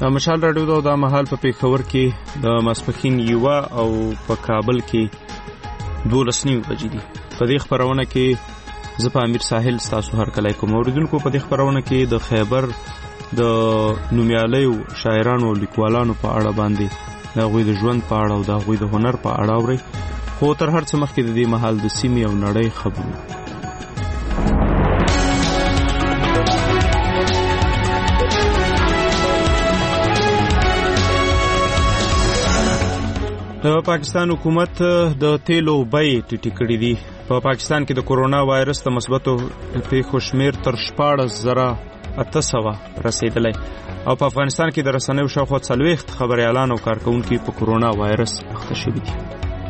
مشال راډیو دا مهال په پیښور کې د ماسپښین یوه او په کابل کې 12 بجې دي. په دې خبرونه کې زه په امیر ساحل ستاسو هرکلی کوم. اوریدونکو په دې خبرونه کې د خیبر د نومیالیو شاعرانو او لیکوالانو په اړه باندې د هغوی د ژوند په اړه او د هغوی د هنر په اړه اورئ. خو تر هر څه مخکې د دې مهال د سیمې او نړۍ خبرونه. د پاکستان حکومت د تیلو بیې ټیټې کړې دي. په پاکستان کې د کورونا وایرس د مثبتو پیښو شمیر تر 14,800 رسیدلی او په افغانستان کې د رسنیو شاوخوا 40 خبریالان او کارکونکي په کورونا وایرس اخته شوي دي.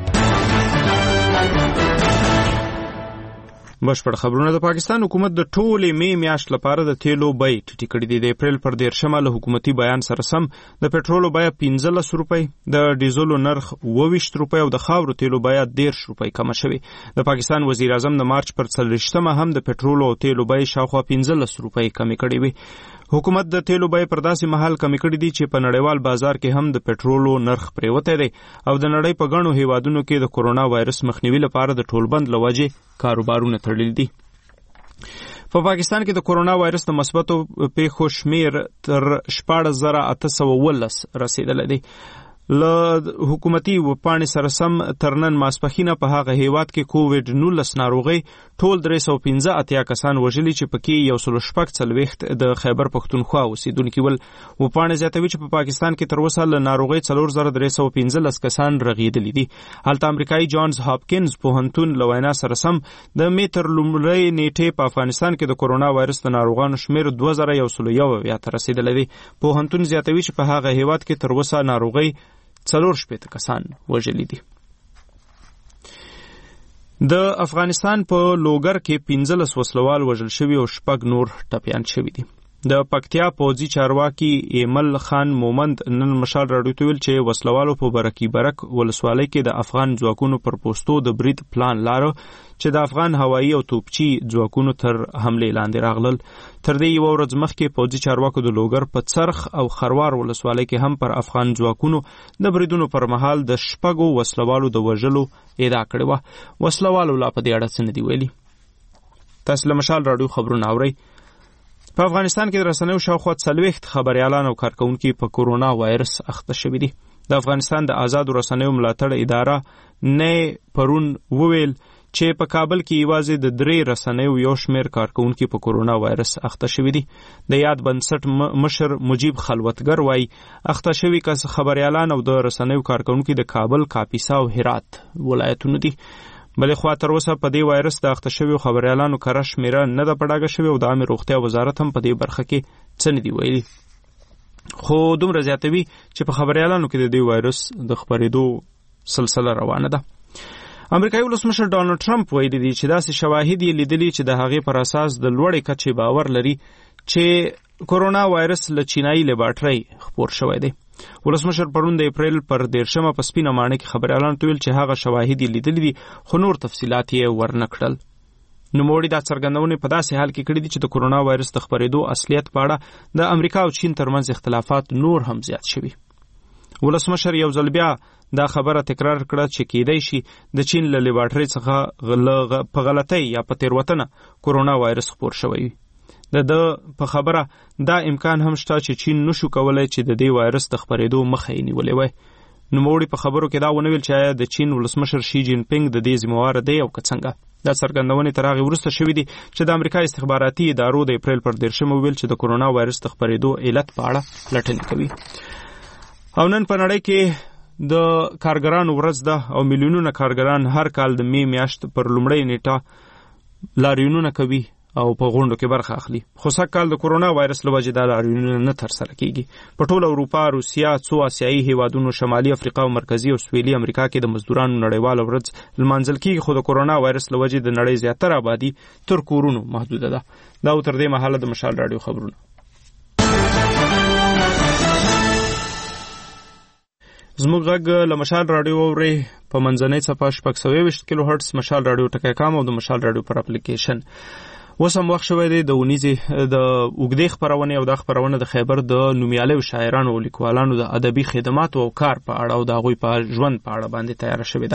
بشپړ خبرونه. د پاکستان حکومت د ټولې می میاشت لپاره د تیلو بیې ټیټې کړې دي. د اپریل پر 13 له حکومتي بیان سره سم د پټرولو بیه 15 روپۍ، د ډیزلو نرخ 22 روپۍ او د خاورو تیلو بیه 13 روپۍ کمه شوې. د پاکستان وزیر اعظم د مارچ پر 40 هم د پټرولو او تیلو بیې شاوخوا 15 روپۍ کمې کړې وي. حکومت د تیلو بیې پر داسې مهال کمې کړې دي چې په نړیوال بازار کې هم د پټرولو نرخ پریوتی دی او د نړۍ په ګڼو هیوادونو کې د کورونا وایرس مخنیوي لپاره د ټولبند له وجې کاروبارونه تړلي دي. په پاکستان کې د کورونا وایرس د مثبتو پیښو شمیر تر 14,819 رسیدلی دی. له حکومتي وپاڼې سره سم تر نن ماسپښینه په هغه هیواد کې کووډ-19 ناروغۍ ټول 315 کسان وژلي چې پکې 146 د خیبر پښتونخوا اوسیدونکي ول. وپاڼې زیاتوي چې په پاکستان کې تر اوسه له ناروغۍ 4315 کسان رغېدلي دي. هلته امریکایي جانز هاپکینز پوهنتون له وینا سره سم د می تر لومړۍ نیټې په افغانستان کې د کورونا وایرس د ناروغانو شمیر 2101 ته رسیدلی دی. پوهنتون زیاتوي چې په هغه هیواد کې تر اوسه ناروغۍ 4 کسان وژلي دي. د افغانستان په لوګر کې 15 وسلوال وژل شوي او 6 نور ټپیان شوي دي. د پکتیا پوځي چارواکي ایمل خان مومند نن مشال راډیو ته ویل چې وسلوالو په برکی برک ولسوالۍ کې د افغان ځواکونو پر پوستو د برید پلان لاره چې د افغان هوایي او توپچي ځواکونو تر حملې لاندې راغلل. تر دې یوه ورځ مخکې پوځي چارواکو د لوګر په څرخ او خروار ولسوالۍ کې هم پر افغان ځواکونو د بریدونو پر مهال د 6 وسلوالو د وژلو ادعا کړې وه. وسلوالو لا په دې اړه څه نه دي ویلي. تاسو له مشال راډیو خبرونه اورئ. په افغانستان کې د رسنیو شاوخوا 40 خبریالان او کارکونکي په کورونا وایرس اخته شوي دي. د افغانستان د آزادو رسنیو ملاتړ اداره نه پرون وویل چې په کابل کې یوازې د 3 رسنیو یو شمیر کارکونکي په کورونا وایرس اخته شوي دي. د یاد بنسټ مشر مجیب خلوتګر وایي اخته شوي خبریالان او د رسنیو کارکونکي د کابل، کاپیسا او هرات ولایتونو دي. بلې خوا تر اوسه په دې وایرس د اخته شویو خبریالانو کره شمیره نه ده په ډاګه شوې او د عامې روغتیا وزارت هم په دې برخه کې څه نه دي ویلي. خو دومره زیاتوي چې په خبریالانو کې د دې وایرس د خپرېدو سلسله روانه ده. امریکایي ولسمشر ډانلډ ټرمپ ویلي دي چې داسې شواهد یې لیدلي چې د هغې پر اساس د لوړې کچې باور لري چې کورونا وایرس له چینایي لیبارټرۍ خپور شوی دی. ولسمشر پرون د اپریل پر 13 په سپینه ماڼۍ کې خبریالانو ته ویل چې هغه شواهد یې لیدلي دي خو نور تفصیلات یې ورنه کړل. نوموړي دا څرګندونې په داسې حال کې کړي دي چې د کورونا وایرس د خپرېدو اصلیت په اړه د امریکا او چین ترمنځ اختلافات نور هم زیات شوي. ولسمشر یو ځل بیا دا خبره تکرار کړه چې کېدای شي د چین له لیبارټرۍ څخه په غلطۍ یا په تېروتنه کورونا وایرس خپور شوی وي. د په خبره دا امکان هم شته چې چین نشو کولای چې د دې وایرس د خپرېدو مخه یې نیولې وای. نوموړي په خبرو کې دا ونه ویل چې آیا د چین ولسمشر شي جین پینګ د دې ذمهواره دی او که څنګه. دا څرګندونې تر هغې وروسته شوي دي چې د امریکا استخباراتي ادارو د اپریل پر 13 وویل چې د کورونا وایرس د خپرېدو علت په اړه پلټنې کوي. او نن په نړۍ کې د کارګرانو ورځ ده او میلیونونه کارګران هر کال د می میاشت پر لومړۍ نیټه لاریونونه کوي او په غونډو کې برخه اخلي. خو سږ کال د کورونا وایرس له وجې دا لاریونونه نه ترسره کیږي. په ټوله اروپا، روسیه، څو آسیایي هیوادونو، شمالي افریقا او مرکزي او سویلي امریکا کې د مزدورانو نړیواله ورځ لمانځل کیږي خو د کورونا وایرس له وجې د نړۍ زیاتره آبادي تر کورونو محدوده ده. دا تر دې مهاله د مشال راډیو خبرونه. زموږ غږ له مشال راډیو اورئ په منځنۍ څپه 620 کیلو هرتز مشال راډیو ټکی کام او د مشال راډیو پر اپلیکیشن. اوس هم وخت شوی دی د اونیزې د اوږدې خپرونې او دا خپرونه د خیبر د نومیالیو شاعرانو او لیکوالانو د ادبي خدماتو او کار په اړه او د هغوی په ژوند په اړه باندې تیاره شوې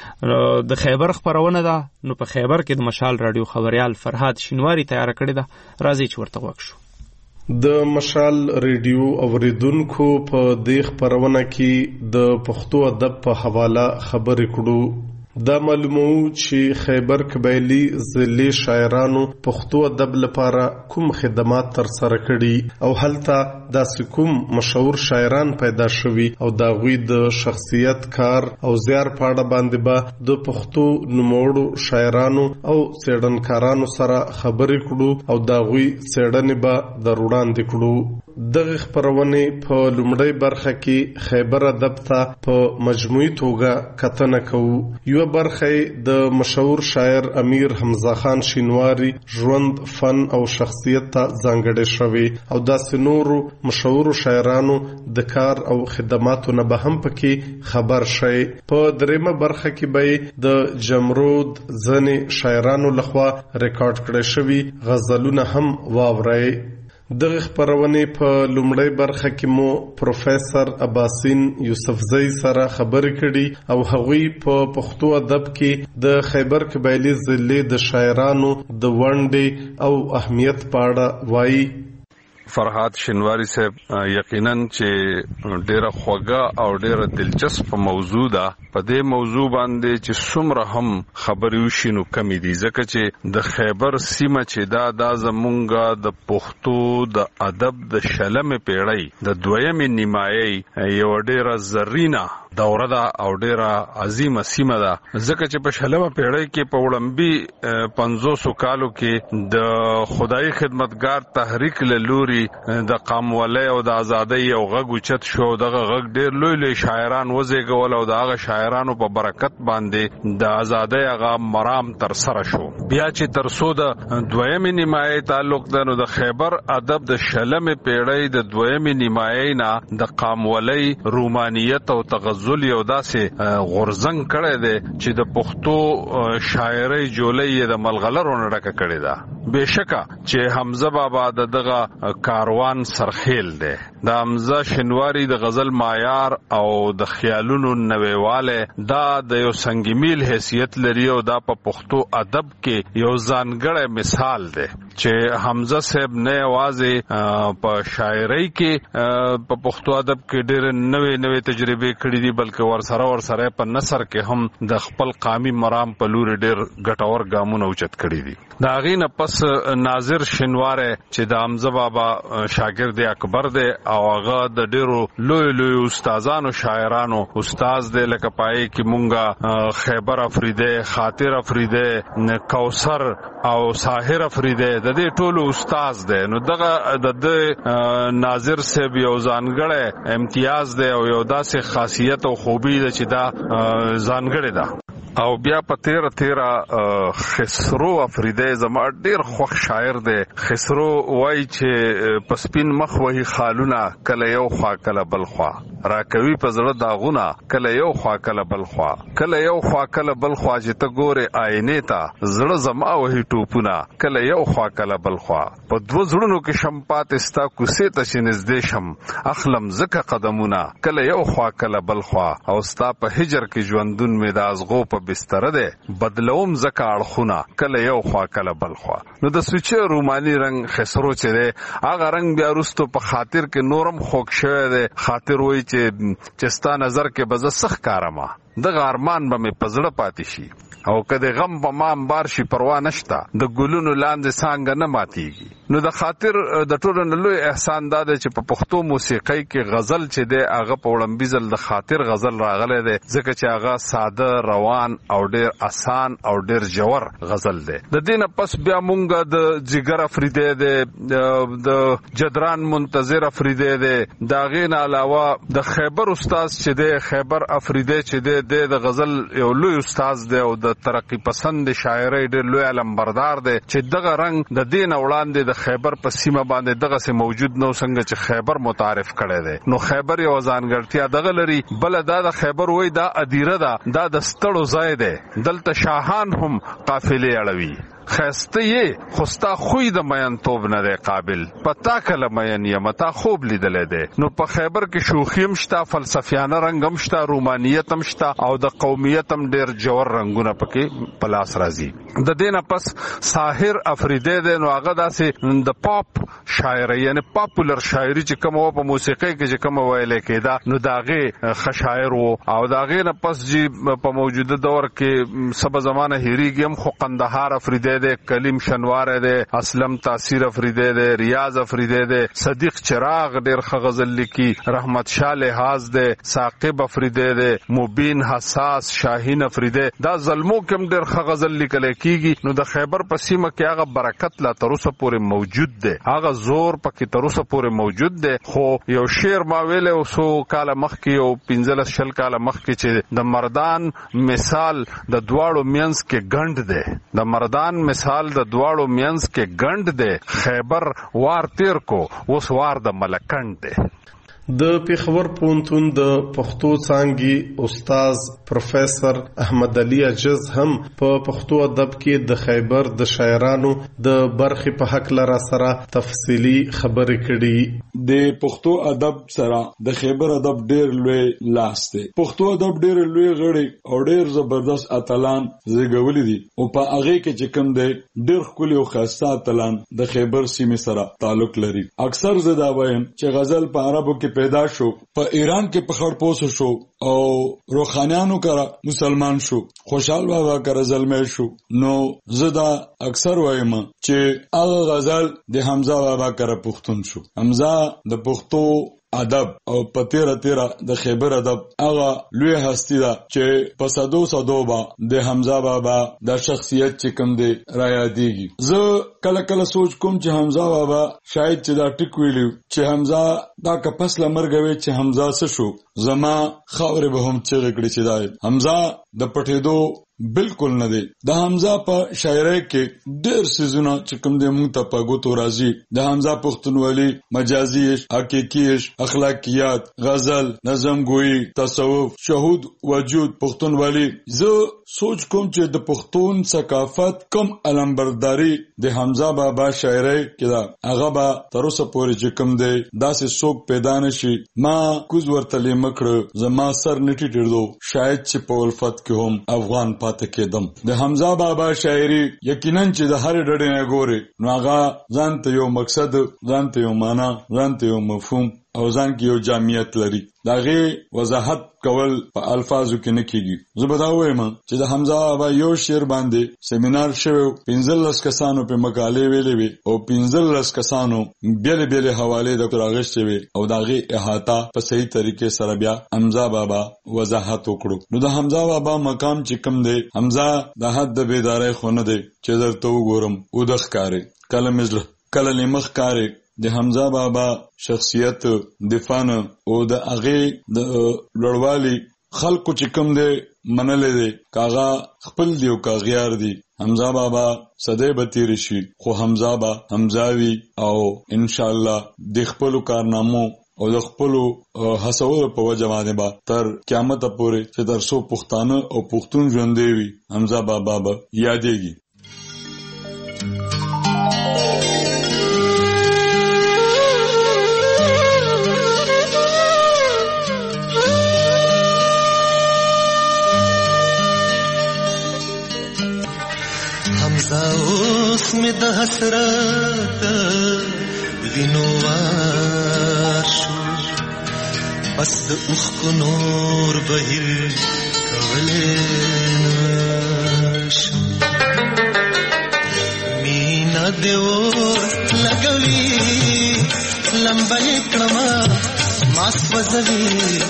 ده. د خیبر خپرونه ده، نو په خیبر کې د مشال راډیو خبریال فرهاد شینواری تیاره کړې ده. راځئ چې ورته غوږ شو. د مشال ریډیو اوریدونکو په دې خپرونه کې د پښتو ادب په حواله خبرې کړو. دا معلومو چې خیبر قبایلی ضلع شاعرانو پښتو ادب لپاره کوم خدمات تر سره کړي او هلته داسې کوم مشهور شاعران پیدا شوي او دا غوی د شخصیت کار او زیار پاړه باندې به د پښتو نوموړو شاعرانو او څېړنکارانو سره خبرې کړو او دا غوی څېړنې به در وړاندې کړو. دغه خپرونې په لومړۍ برخه کې خیبر ادب ته په مجموعي توګه کتنه کوو. یو برخه د مشهور شاعر امیر حمزه خان شینواری ژوند، فن او شخصیت ته ځانګړې شوی او داسې نورو مشهور شاعرانو د کار او خدماتو نه به هم پکې خبر شي. په دریمه برخه کې به د جمرود ځنې شاعرانو لخوا ریکارډ کړي شوی غزلونه هم واورئ. دغه خپرونې په لومړۍ برخه کې مو پروفیسور عباسین یوسفزئی سره خبرې کړي او هغوی په پښتو ادب کې د خیبر قبایلی ضلع د شاعرانو د ونډې او اهمیت په اړه وایي. فرهاد شینواری صاحب یقینا چې ډیره خوږه او ډیره دلچسپ موضوع ده. په دې موضوع باندې چې څومره هم خبرې وشي نو کمی دي، ځکه چې د خیبر سیمه چې دا زمونږ د پښتو د ادب د شلمې پیړۍ د دویمې نیمایي یو ډیره زرینه دوره ده او ډیره عظیمه سیمه ده، ځکه چې په شلمه پیړۍ کې په وړاندې 500 کالو کې د خدای خدمتګار تحریک له لوري د قامولۍ او د ازادۍ یو غږ اوچت شو. دغه غږ ډیر لوی شاعران وزېږول او د هغه شاعرانو په برکت باندې د ازادۍ هغه مرام تر سره شو. بیا چې تر څو د دویمې نیمایي تعلق ده، نو د خیبر ادب د شلمې پیړۍ د دویمې نیمایي نه د قامولۍ، رومانیت او تغزل یو داسې غورځنګ کړی دی چې د پښتو شاعرۍ جولۍ یې د ملغلرو نه ډکه کړې ده. بېشکه چې حمزه بابا د دغه کاروان سرخیل دی. د حمزه شینواری د غزل معیار او د خیالونو نویواله دا د یو سنگمیل حیثیت لري او دا په پښتو ادب کې یو ځانګړی مثال دی چې حمزه صاحب نه یوازې په شاعرۍ کې په پښتو ادب کې ډېر نوې تجربې کړې دي، بلکې ورسره په نثر کې هم د خپل قامي مرام په لور ډېر ګټور ګامونه اوچت کړي دي. د هغې نه پس ناظر شینواری چې د حمزه بابا شاګرد اکبر دی او هغه د ډیرو لوی استادانو شاعرانو استاد دی، لکه پای کې مونږه خیبر افریدی، خاطر افریدی، کوثر او ساحر افریدی د دې ټولو استاد دی. نو دغه د ناظر صاحب یو ځانګړی امتیاز دی او یو داسې خاصیت او خوبی ده چې دا ځانګړی ده. او بیا په تیره خسرو افریدی زما ډیر خوښ شاعر دی. خسرو وای چې په سپین مخ وهي خالونه، کله یو خوا کله بل خوا، راکوي په زړه داغونه، کله یو خوا کله بل خوا، کله یو خوا کله بل خوا، چې ته ګورې آینې ته زړه زما وهي ټوپونه، کله یو خوا کله بل خوا. په دوه زړونو کې شم پاتې ستا کوڅې ته چې نږدې شم، اخلم ځکه قدمونه، کله یو خوا کله بل خوا. او ستا په هجر کې ژوندون مې د ازغو په بستر ده، بدلوم زکه اړخونه، کله یو خوا کله بل خوا. نو د سوچه رومانی رنگ خسرو چې ده هغه رنگ بیا وروسته په خاطر کې نورم خوږ شوی دی. خاطر وایي چې ستا نظر کې به زه سخت کارمه، دغه ارمان به مې په زړه پاتې شي او که د غم په ما امبار شي پروا نشته، د ګلونو لاندې څانګه نه ماتیږي. نو د خاطر د ټولو نه لوی احسان دا دی چې په پښتو موسیقۍ کې غزل چې دی هغه په وړاندې ځل د خاطر غزل راغلی دی، ځکه چې هغه ساده، روان او ډیر آسان او ډیر ژور غزل دی. د دې نه پس بیا مونږ د جګر افریدی دی، د جدران منتظر افریدی دی، د هغې نه علاوه د خیبر استاد چې دی، خیبر افریدی چې دی د غزل یو لوی استاد دی او د ترقی پسند شاعرۍ ډېر لوی علمبردار دی چې دغه رنګ د دې نه وړاندې د خیبر په سیمه باندې دغسې موجود نو څنګه چې خیبر متعارف کړی دی. نو خیبر یو ځانګړتیا دغه لري. بله دا د خیبر وایي دا ادیره ده، دا د ستړو ځای دی، دلته شاهان هم قافلې اړوي. خسته یې خوستا خوې د مین توب نه دی قابل پتا کله مین یم تا خوب لیدلې دی. نو په خیبر کې شوخیم شتا، فلسفیانه رنگم شتا، رومانیت هم شتا او د قومیت هم ډیر جوړ رنگونه پکې پلاس راځي. د دینه پس ساحر افریدی دی. نو هغه داسې د پاپ شاعري یعنی پاپولر شاعري چې کوم په موسیقي کې چې کوم ویلې کېدا نو داغه خشاعر وو. او داغه نه پس چې په موجوده دور کې سبا زمانه هریګم خو قندهار افریدی دی، کلیم شنوار دی، اسلم تاثیر افریدی دی، ریاض افریدی دی، صدیق چراغ ډیر غزل لیکي، رحمت شاه لحاظ دی، ثاقب افریدی دی، مبین حساس، شاهین افریدی. دا ظلمو کوم ډیر غزل لیکل کیږي. نو د خیبر په سیمه کې هغه برکت لا تر اوسه پورې موجود دی، هغه زور پکې تر اوسه پورې موجود دی. خو یو شعر ما ویل او سو کال مخکې او 15 کال مخکې چې د مردان مثال د دواړو مینس کې ګند دی، د مردان مثال د دواړو مینس کې ګند دی. خیبر وار تیر کو اوس وار د ملکند دی. د پیښور پوهنتون د پښتو څانګې استاد پروفیسور احمد علي عجز هم په پښتو ادب کې د خیبر د شاعرانو د برخې په حق لرا سره تفصیلی خبرې کړي. د پښتو ادب سره د خیبر ادب ډیر لوی لاس دی. پښتو ادب ډیر لوی غړي او ډیر زبردست اتلان زیږولي دي او په هغه کې چې کوم دی ډیر ښکلي او خاصه اتلان د خیبر سیمې سره تعلق لري. اکثر زه دا وایم چې غزل په عربو کې پیدا شو، په ایران کې په خړپوسو شو او روحانیانو کرا مسلمان شو، خوشحال بابا کرا زلمی شو. نو زه دا اکثر وایم چې هغه غزل د حمزه بابا کرا پښتون شو. حمزه د پښتو ادب او پتیرا د خیبر ادب هغه لوی هستی ده چې په صدو با د حمزه بابا د شخصیت چې کوم دی را یادېږي. زه کله سوچ کوم چې حمزه بابا شاید چې دا ټیک ویلو چې حمزه دا کپس لمرګوي چې حمزه څه شو، زما خاورې به هم چغې کړي چې دا حمزه د پټېدو بالکل نه دی. د حمزه په شاعرۍ کې ډېر سيزونه چې کوم دی مونږ ته په ګوتو راځي. د حمزه پښتونولي، مجازي عشق، حقیقي عشق، اخلاقیات، غزل، نظم گویی، تصوف، شهود وجود، پښتونولي. زه سوچ کوم چې د پښتون ثقافت کم علمبرداري د حمزه بابا شاعرۍ کې دا هغه به تر اوسه پورې چې کوم دی داسې څوک پیدا نشي. ما کوز ورته لیمکړه، زما سر نټی ټیردو، شاید چې په الفت کې هم افغان پاتې کېدم. د حمزه بابا شاعري یقینا چې د هر ډډې نه ګوري نو هغه ځان ته یو مقصد، ځان ته یو معنا، ځان ته یو مفهوم او ځان کې یو جامعیت لري. داغه وضاحت کول په الفاظو کې نه کیږي. زه به دا وایم چې د حمزه بابا یو شعر باندې سیمینار شوی، 15 کسانو په مقالې ویلې وي او 15 کسانو بیل حواله د راغشتي وي او داغه احاطه په صحیح طریقې سره بیا حمزه بابا وضاحت وکړو. نو د حمزه بابا مقام چې کوم دی، حمزه د حد د بیدارۍ خونه دی چې درته وګورم او د ښکارې کله مزر کله لمخ کارې. د حمزه بابا شخصیت دفان او د هغه د لړوالي خلکو چې کوم دی منلې دی، کاغه خپل دی او کاغیار دی. حمزه بابا صدې بتیر شي خو حمزه با حمزاوي او ان شاء الله د خپل کارنامو او د خپل حسول په وجه باندې با تر قیامت پورې چې تر څو پښتانه او پښتون ژوندې وي حمزه بابا به یادېږي. اوس می د حسرت وینوار شو، بس د اوښکو نور بهیر کولی نشم. مینا دې اوس لګوي لمبه یې کړمه ما سوځوي،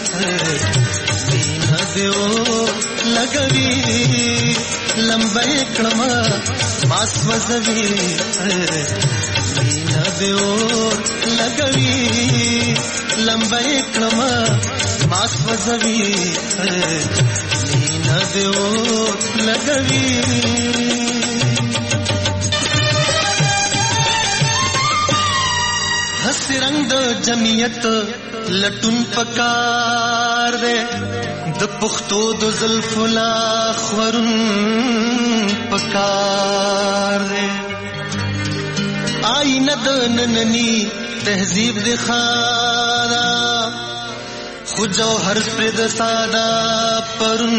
مینا دې اوس لګوي لمبه یې کړمه ما سوځوي، مینا دې اوس لګوي لمبه یې کړمه ما سوځوي، مینا دې اوس لګوي. हसी रंग दो जमियत लटुन पकार दे د پښتو د زلفو لا خورون پکار دی آئینه د نننی تهذیب د خارا خو جوهر پر د ساده پرون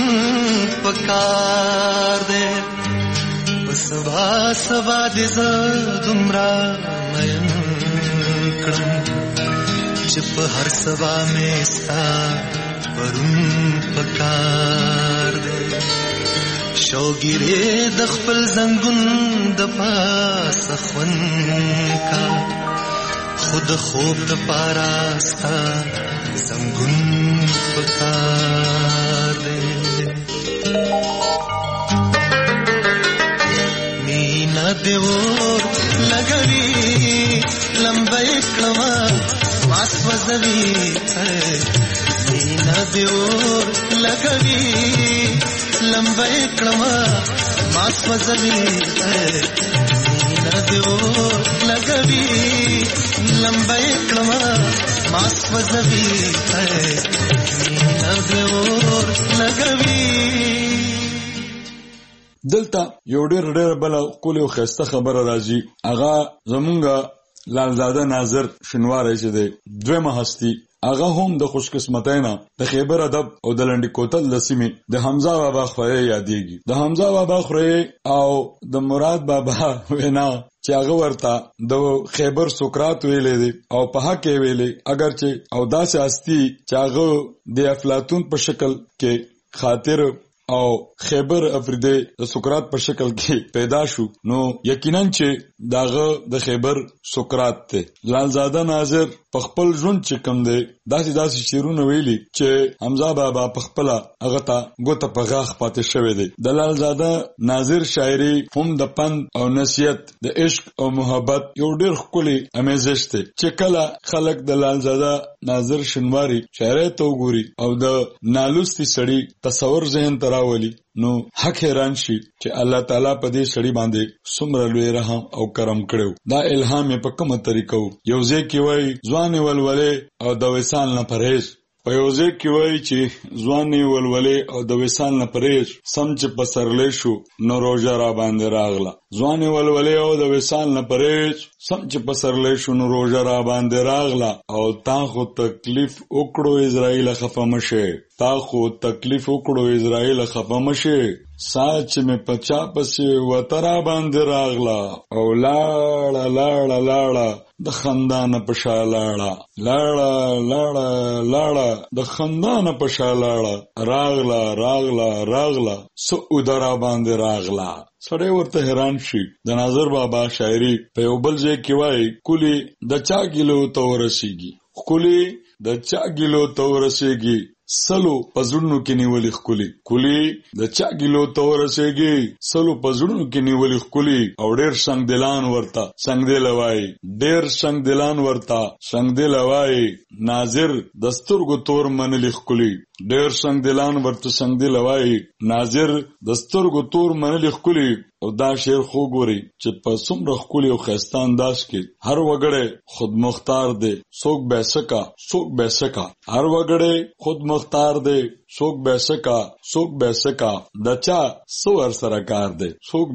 پکار دی سبا سبا د زدمرا مین کړم چې په هر سبا مې ستا پرون پکار دی شوګیره د خپل زنګون د پاسه خون کا خود خوب د پاراستا زنګون پکار دی مینا دیور لګوي لمبې کړما ماسوځوي مینا دیور لګوي لمبې کړما ماسوځوي مینا دیور لګوي لمبې کړما ماسوځوي مینا دیور لګوي دلته یو ډېر بل کول یو خسته خبره راځي هغه زمونږه لالزاده ناظر شنواری چې دی دویمه هستی هغه هم د خوش قسمتۍ نه د خیبر ادب او د لنډی کوتل د سیمې د حمزه بابا خورې یادېږي د حمزه بابا خورې او د مراد بابا وینا چې هغه ورته د خیبر سقراط ویلې دي او په حق یې ویلې اگر چې او داسې هستی چې هغه د افلاطون په شکل کې خاطر او خیبر افریدی د سقراط په شکل کې پیدا شو نو یقینا چې داغه د خیبر سقراط ته لالزاده ناظر په خپل ژوند چې کوم دی داسې شعرونه ویلي چې حمزه بابا په خپل هغه ته ګوته په غاښ پاتې شوی دی د لالزاده ناظر شاعري هم د پند او نصیحت د عشق او محبت یو ډېر ښکلی امیزش دی چې کله خلک د لالزاده ناظر شنواری شاعرۍ ته وګوري او د نالوستي سړي تصور ذهن ته راولي نو حق حیران شي چې الله تعالی په دې سړي باندې څومره لوی رحم او کرم کړو دا الهام په کومه طریقو یو ځکه وای ځوان ولولې او د وسال نه پرهیز په یو ځکه وای چې ځوان ولولې او د وسال نه پرهیز سم چې پسرلې شو نو روزه را باندې راغله ځوان ولولې او د وسال نه پرهیز سم چې پسرلې شو نو روزه را باندې راغله او تا خو تکلیف وکړو اسرائیل خفه مشه تا خو تکلیف وکړو اسرائیل خفه مشه ساچ میں پچا پسې وترا باندې راغلا او لاړه لاړه لاړه د خندان پشا لاړه لاړه لاړه لاړه د خندان پشا لاړه راغلا راغلا راغلا سو ودرا باندې راغلا سړی ورته حیران شي د ناظر بابا شاعري په یو بل ځای کې وایي کولی د چا ګیلو ته ورسیږي کولی د چا ګیلو ته ورسیږي سلو پزړونو کې نیولې خولي کولی د چا ګیلو ته ورسیږي سلو پزړونو کې نیولې خولي او ډېر څنګ دلان ورتا څنګ دی لوي ډېر څنګ دلان ورتا څنګ دی لوي ناظر دستورګو تور منلې خولي ډېر څنګ دلان ورته څنګ دی لوي ناظر دستورګو تور منلې خولي او دا شعر خو ګوري چې په څومره خولي او خسته انداز کې هر وګړی خود مختار دی څوک بیسکا هر وګړی خود مختار دی څوک بیسکا دچا سور سره کار دی څوک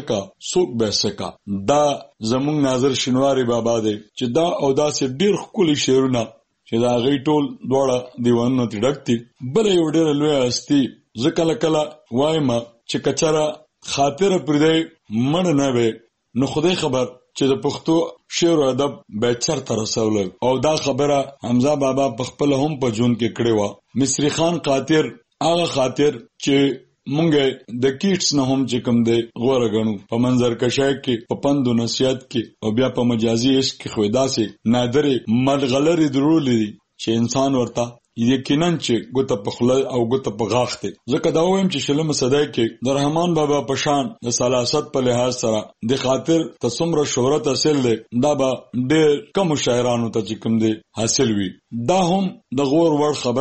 بیسکا دا زمونږ ناظر شنواری بابا دی چې دا او دا سه ډیر خولي شعرونه چې دا غي ټول دوړه دیوانونه تډکتی بل یو ډیر لوی هستی ځکه کله وایم چې کچره خاطر پردې مړ نه وي نو خدای خبر چې د پښتو شعر او ادب به چرته رسول او دا خبره حمزه بابا په خپل هم په جون کې کړې و مصری خان خاطر هغه خاطر چې مونږه د کیټس نه هم چې کوم دی غوړه غنو په منظر کشای کې په پندو نصیحت کې او بیا په مجازي عشق کې خویدا سي نادره ملغلري درولې چې انسان ورته یقینا چې ګوته په خله او ګوته په غاښ ته ځکه دا وایم چې شلمه صدای کې د رحمان بابا په شان د سلاست په لحاظ سره د خاطر تصمره شهرت حاصل دی دا به ډېر کم شاعرانو ته چې کوم دی حاصل وي دا هم د غور ور خبره ده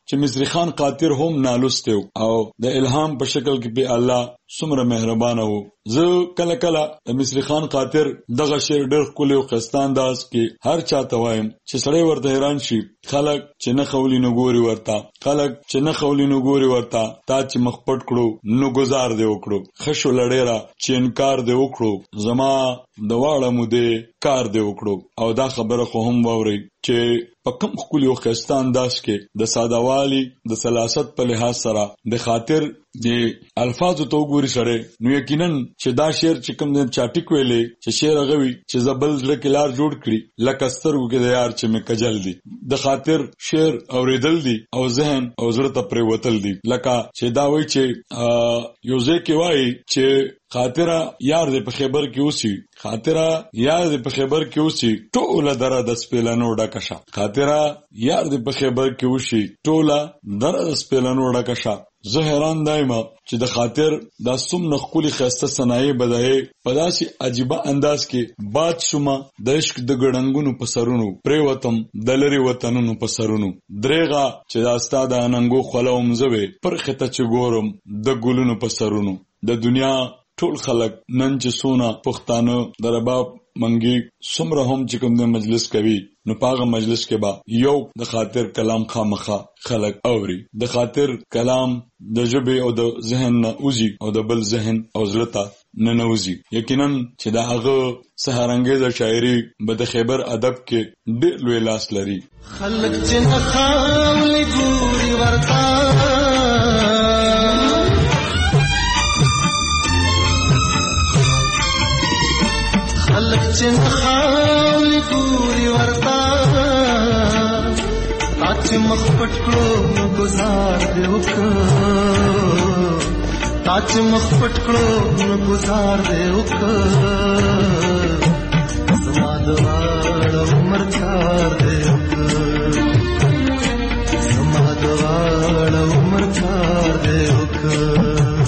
چې مصری خان قاطر هم نالوسته او د الهام په شکل کې به الله څومره مهربان وو. زه کله کله د مصری خان قاطر دغه شعر ډېر ښکلی او ښایسته انداز کې هر چاته وایم چې سړی ورته حیران شي. خلک چې نه خولي نو ګوري ورته، خلک چې نه خولي نو ګوري ورته، تا چې مخ پټ کړو نو گزار دی وکړو، خشو لړېرا چې انکار دی وکړو، زما د واړه مو دی کار دی وکړو. او دا خبره خو هم واوري چې په کوم ښکلي او ښایسته انداز کې د سادهوالي د سلاست په لحاظ سره د خاطر د الفاظو ته وګوري سره، نو یقینا چې دا شعر چې کوم د چاټیک ویلې چې شعر هغه وي چې زبل زړه کې لار جوړ کړي لکه سترګو کې د یار چې مې کجل دي. د خاطر شعر اوریدل دي او ذهن او زړه ته پریوتل دي. لکه چې دا وایي چې یو ځای کې وایي چې خاطره یار دې په خیبر کې اوسي، خاطره یار دې په خیبر کې اوسي، ټوله دره د سپیلانو ډکشه. خاطره یار دې په خیبر کې اوسي، ټوله دره د سپیلانو ډکشه. زه حیران دایم چې د خاطر دا څومره ښکلي ښایسته صنایع بدایي په داسې عجیبه انداز کې باد شومه د عشق د ګړنګونو په سرونو پریوتم د لرې وطنونو په سرونو درېغه چې دا ستا د اننګو خوله ومزوې پرخې ته چې ګورم د ګلونو په سرونو. د دنیا ټول خلک نن چې سونه پښتانه د رباب منګي څومره هم چې کوم د مجلس کوي، نو پاغه مجلس کې با یو د خاطر کلام خامخا خلق اوري. د خاطر کلام د ژبې او د ذهن نه اوزي او د بل ذهن او زړه ته نه نوزي. یقینا چې دا هغه سحرانګیزه شاعري به د خیبر ادب کې ډېر لوی لاس لري. خلق چې نه خاولې ګوري ورتا، خلق چې نه خاولې ګوري ورتا، تا چې مخ پټ کړو نو گزار دې وکړو، تا چې مخ پټ کړو نو گزار دې وکړو، زما د واړه عمر کار دې وکړو، زما د واړه عمر کار دې وکړو.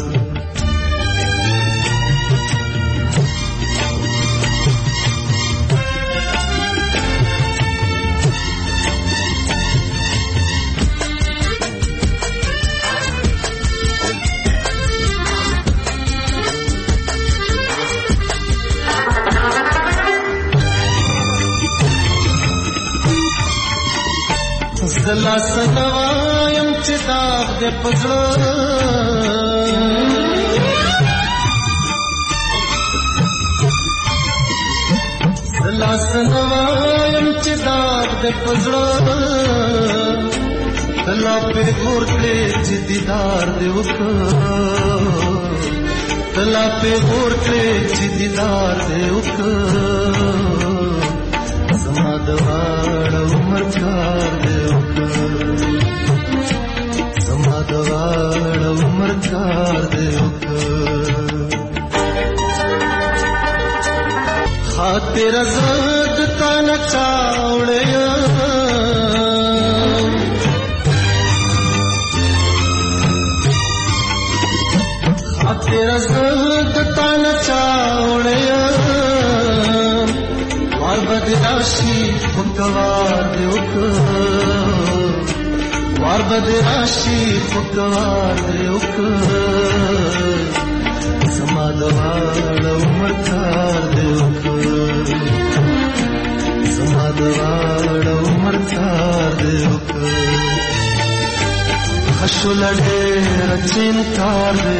زلا سنوایم چې داغ دې پزړه، زلا سنوایم چې داغ دې پزړه، تلا په غور کړې چې دیدار دې وکړو، تلا په غور کړې چې دیدار دې وکړو، زما د واړه عمر کار دې وکړو، زما د واړه عمر کار دې وکړو. خاطر زاد تا نه چاوړیا، خاطر زاد تا نه چاوړیا، وار بدراشي فکوار دې وکړو، وار بدراشي فکوار دې وکړو، زما د واړه عمر کار دې وکړو، زما د واړه عمر کار دې وکړو. خشو لړې رچین کار دې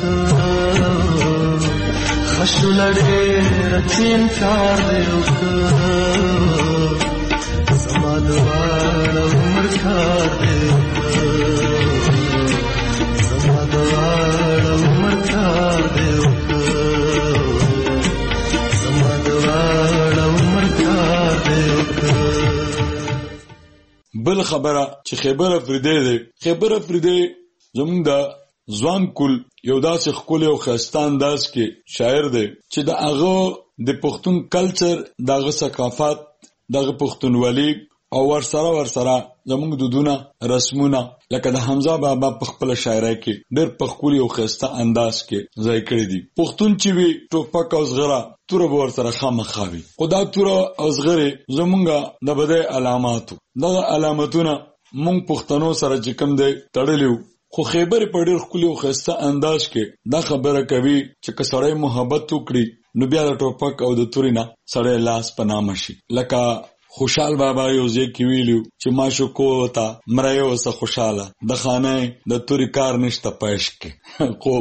وکړو، خشو لړې رچین کار دې وکړو، زما د واړه عمر کار دې وکړو، زما د واړه عمر کار دې وکړو، زما د واړه عمر کار دې وکړو. بل خبره چې خیبر افریدی دی، خیبر افریدی زمونږ د ځوان کل یو داسې ښکلی او ښایسته انداز کې شاعر دی چې د هغه د پښتون کلچر، دغه ثقافت، دغه پښتونولي او ورسره زمونږ دودونه، رسمونه لکه د حمزه بابا په خپل شاعرۍ کې ډېر په ښکلي او ښایسته انداز کې ځای کړی دي. پښتون چې وي ټوپک او زغره توره به ورسره خامخا وي، خو دا توره او زغرې زمونږ د بدۍ علاماتو، دغه علامتونه مونږ پښتنو سره چې کوم دی تړلیو، خو خیبر په ډېر ښکلي او ښایسته انداز کې دا خبره کوي چې که سړی محبت وکړي نو بیا د ټوپک او د تورې نه سړی لاس په نامه شي. لکه خوشحال بابا یو ځای کې ویلو چې معشوقو ته مړی اوسه خوشحاله، د خانه د تورې کار نشته په عشق کې. خو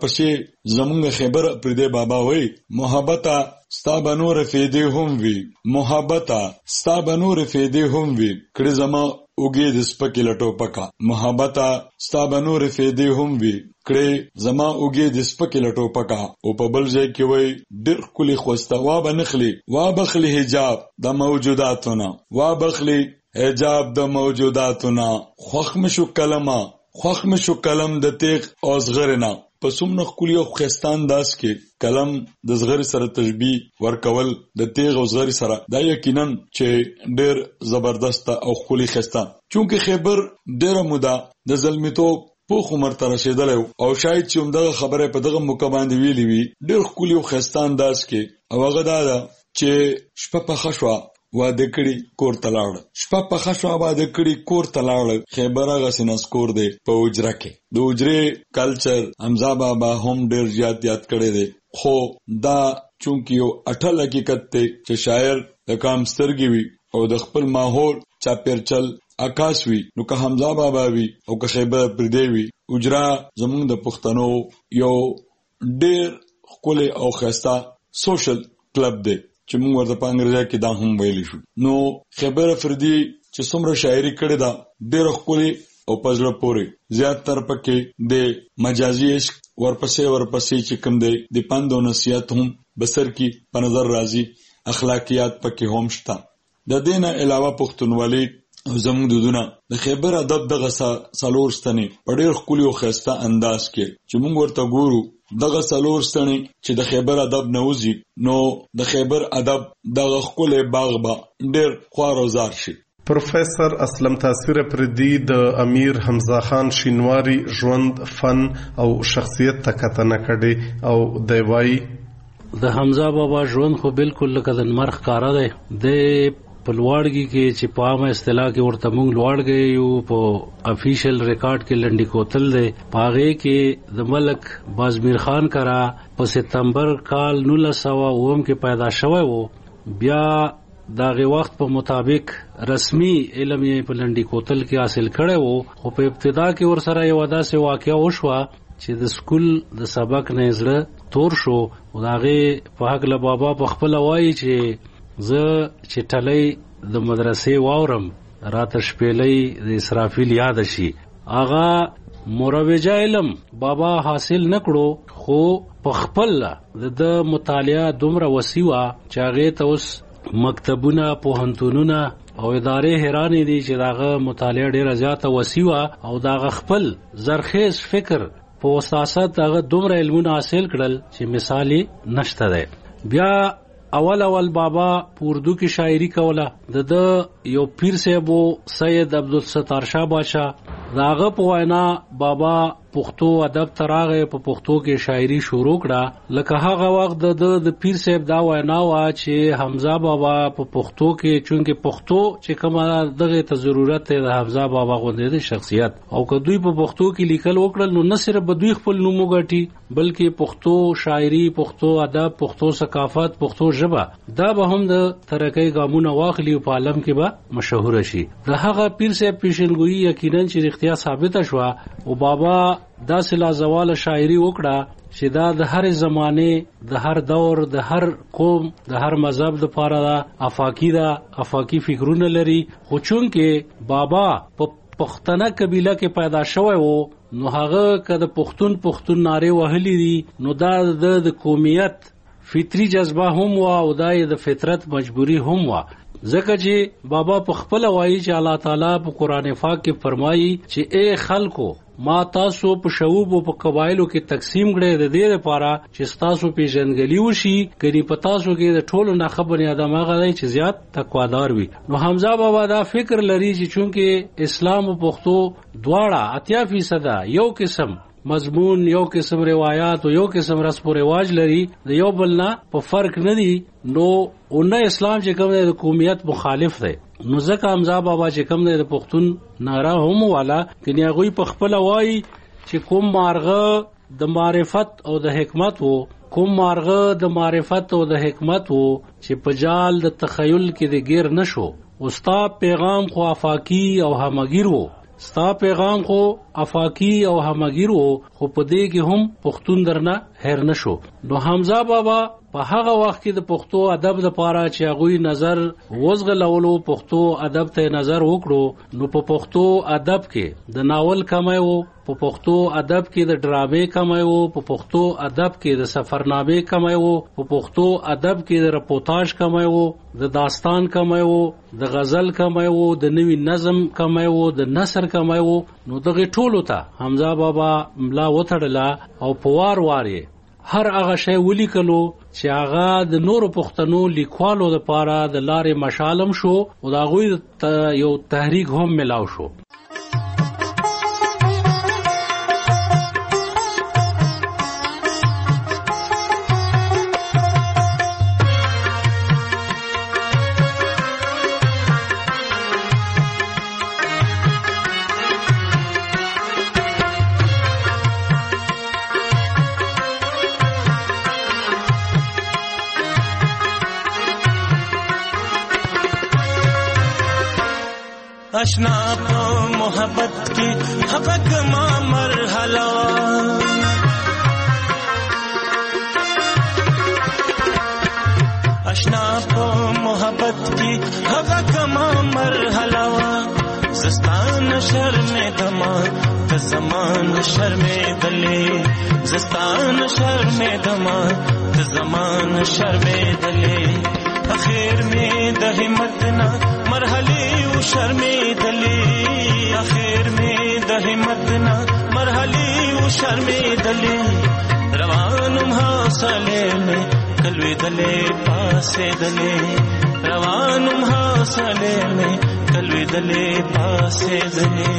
ورپسې زمونږ خیبر افریدی بابا وایي محبته ستا به نور فیدې هم وي، محبته ستا به نور فیدې هم وي، کړي زما اوږې د سپکې له ټوپکه، محبته ستا به نور فیدې هم وي، کړي زما اوږې د سپکې له ټوپکه. او په بل ځای کې وایي ډېر ښکلي خوسته وا به نخلي وا بخلي حجاب د موجوداتونه، وا بخلي حجاب د موجوداتونه، خوښ مې شو کلمه خوښ مې شو کلم د تیغ او زغرې نه. په څومره ښکلي او ښایسته انداز کې قلم د زغرې سره تشبیه ورکول د تیغ او زغرې سره، دا یقینا چې ډېر زبردست او ښکلي ښایسته. چونکې خیبر ډېره موده د زلمیتوب پوخ عمر ته رسېدلی او شاید چې همدغه خبره په دغه موقع باندې ویلې وي ډېر ښکلي او ښایسته انداز کې. او هغه دا ده چې شپه پخه شوه واده کړي کور ته لاړه، شپه پخه شوه واده کړي کور ته لاړه. خیبر هغسې نسکور دی په حجره کې. د حجرې کلچر حمزه بابا هم ډېر زیات یاد کړی دی، خو دا چونکې یو اټل حقیقت دی چې شاعر د کام سترګې وي او د خپل ماحول چاپیرچل عکاس وي، نو که حمزه بابا وي او که خیبر افریدی وي، حجره زمونږ د پښتنو یو ډېر ښکلی او ښایسته سوشل کلب دی چې موږ ورته په انګریزي کې دا هم ویلی شو. نو خیبر افریدی چې څومره شاعري کړې ده ډېره ښکلې او په زړه پورې، زیات تر پکې د مجازي عشق ورپسې چې کوم دی د پند او نصیحت هم بسر کی په نظر راځي، اخلاقیات پکې هم شته. د دې نه علاوه پښتونولي او زموږ دودونه د خیبر ادب دغه څلور ستنې په ډېر ښکلي او ښایسته انداز کې چې موږ ورته ګورو، دغه څلور ستنې چې د خیبر ادب نه وځي نو د خیبر ادب دغه ښکلی باغ به ډېر خوار او زار شي. پروفیسر اسلم تاثیر افریدی د امیر حمزه خان شینواری ژوند، فن او شخصیت ته کتنه کړې او دی وایي د حمزه بابا ژوند خو بالکل لکه د لمر ښکاره دی. د په لوړګي کې چې په عامه اصطلاح کې ورته مونږ لوړګي یو په افیشل ریکارډ کې لنډی کوتل دی، په هغې کې د ملک بازمیر خان کرا په ستمبر کال 1909 کې پیدا شوی و. بیا داغه وخت په مطابق رسمی علم یې په لنډی کوتل کې حاصل کړی و، خو په ابتدا کې ورسره یو داسې واقعه وشوه چې د سکول د سبق نه زړه تور شو. او داغه په حق له بابا په خپل وایي چې زه چې ټلۍ د مدرسې واورم راته شپېلۍ د اسرافیل یاد شي. آغا مروجه علم بابا حاصل نکړو، خو په خپل د مطالعه دومره وسیع وه چې هغې ته اوس مکتبونه، پوهنتونونه او ادارې حیرانې دي چې داغه مطالعه ډېره زیاته وسیع وه او داغه خپل زرخیز فکر په وساست هغه دومره علمونه حاصل کړل چې مثال یې نشته دی. بیا اول بابا په اردو کې شاعري کوله. د یو پیر صاحب سید عبدالستار شاه بادشاه داغه په وینا بابا پښتو ادب ته راغی، په پښتو کې شاعري شروع کړه. لکه هغه وخت د پیر صاحب دا وینا وه چې حمزه بابا په پښتو کې، چونکې پښتو چې کومه دغه ته ضرورت دی د حمزه بابا غوندې د شخصیت، او که دوی په پښتو کې لیکل وکړل نو نه صرف به دوی خپل نوم وګټي بلکې پښتو شاعري، پښتو ادب، پښتو ثقافت، پښتو ژبه دا به هم د ترقۍ ګامونه واخلي او په عالم کې به مشهوره شي. د هغه پیر صاحب پیشنګویي یقینا چې رښتیا ثابته شوه او بابا داسې لازواله شاعري وکړه چې دا د هر زمانه، د هر دور، د هر قوم، د هر مذهب لپاره دا افاقي فکرونه لري. خو چونکې بابا په پښتنه قبیله کې پیدا شوی و نو هغه که د پښتون نارې وهلي دي نو دا د قومیت فطری جذبه هم و او دا د فطرت مجبوری هم و. ځکه چې بابا په خپل وایي چې الله تعالی په قرآن پاک کې فرمایي چې اے خلکو ما تاسو په شعوب او په قبایلو کې تقسیم کړی د دې لپاره چې تاسو پیژندګلي وشي، کړي په تاسو کې د ټولو نه خبرې ادم هغه دی چې زیات تقوادار وي. نو حمزه بابا دا فکر لري چې چونکې اسلام او پښتو دواړه 80% یو قسم مضمون، یو قسم روایات او یو قسم رسم و رواج لري، د یو بل نه په فرق نه دي، نو اونه اسلام چې کوم د قومیت مخالف دی. نو ځکه حمزه بابا چې کوم دی د پښتون ناره هم والا کني هغه په خپل وای چې کوم مارغه د معرفت او د حکمت وو، کوم مارغه د معرفت او د حکمت وو چې په جال د تخیل کې د غیر نشو. استاد پیغام خو افاقی او همگیر وو، ستا پیغام خو افاقی او همگیر وو، خو په دې کې هم پښتون درنه هیر نشو. نو حمزه بابا په هغه وخت کې د پښتو ادب د پاره چې هغه نظر وزغلولو، پښتو ادب ته نظر وکړو، نو په پښتو ادب کې د ناول کمای وو، په پښتو ادب کې د ډرامې کمای وو، په پښتو ادب کې د سفرنامې کمای وو، په پښتو ادب کې د رپورتاژ کمای وو، د داستان کمای وو، د غزل کمای وو، د نوی نظم کمای وو، د نثر کمای وو. نو دغه ټولو ته حمزه بابا ملا وتړله او پوار واره هر هغه شی ولیکلو چې هغه د نورو پښتنو لیکوالو لپاره د لارې مشالم شو او دا غوي یو تحریک هم ملاو شو. اشنا په محبت کی حقق ما مرحله اشنا په محبت کی حقق ما مرحله زستان شرم دما ته زمان شرم دلی زستان شرم دما ته زمان شرم دلی اخیر میں د همت نا مرحله او شرمېدلې اخر می د همت نا مرحله او شرمېدلې روانم حاصله می کلوېدلې پاسې دلې روانم حاصله می کلوېدلې پاسې دلې.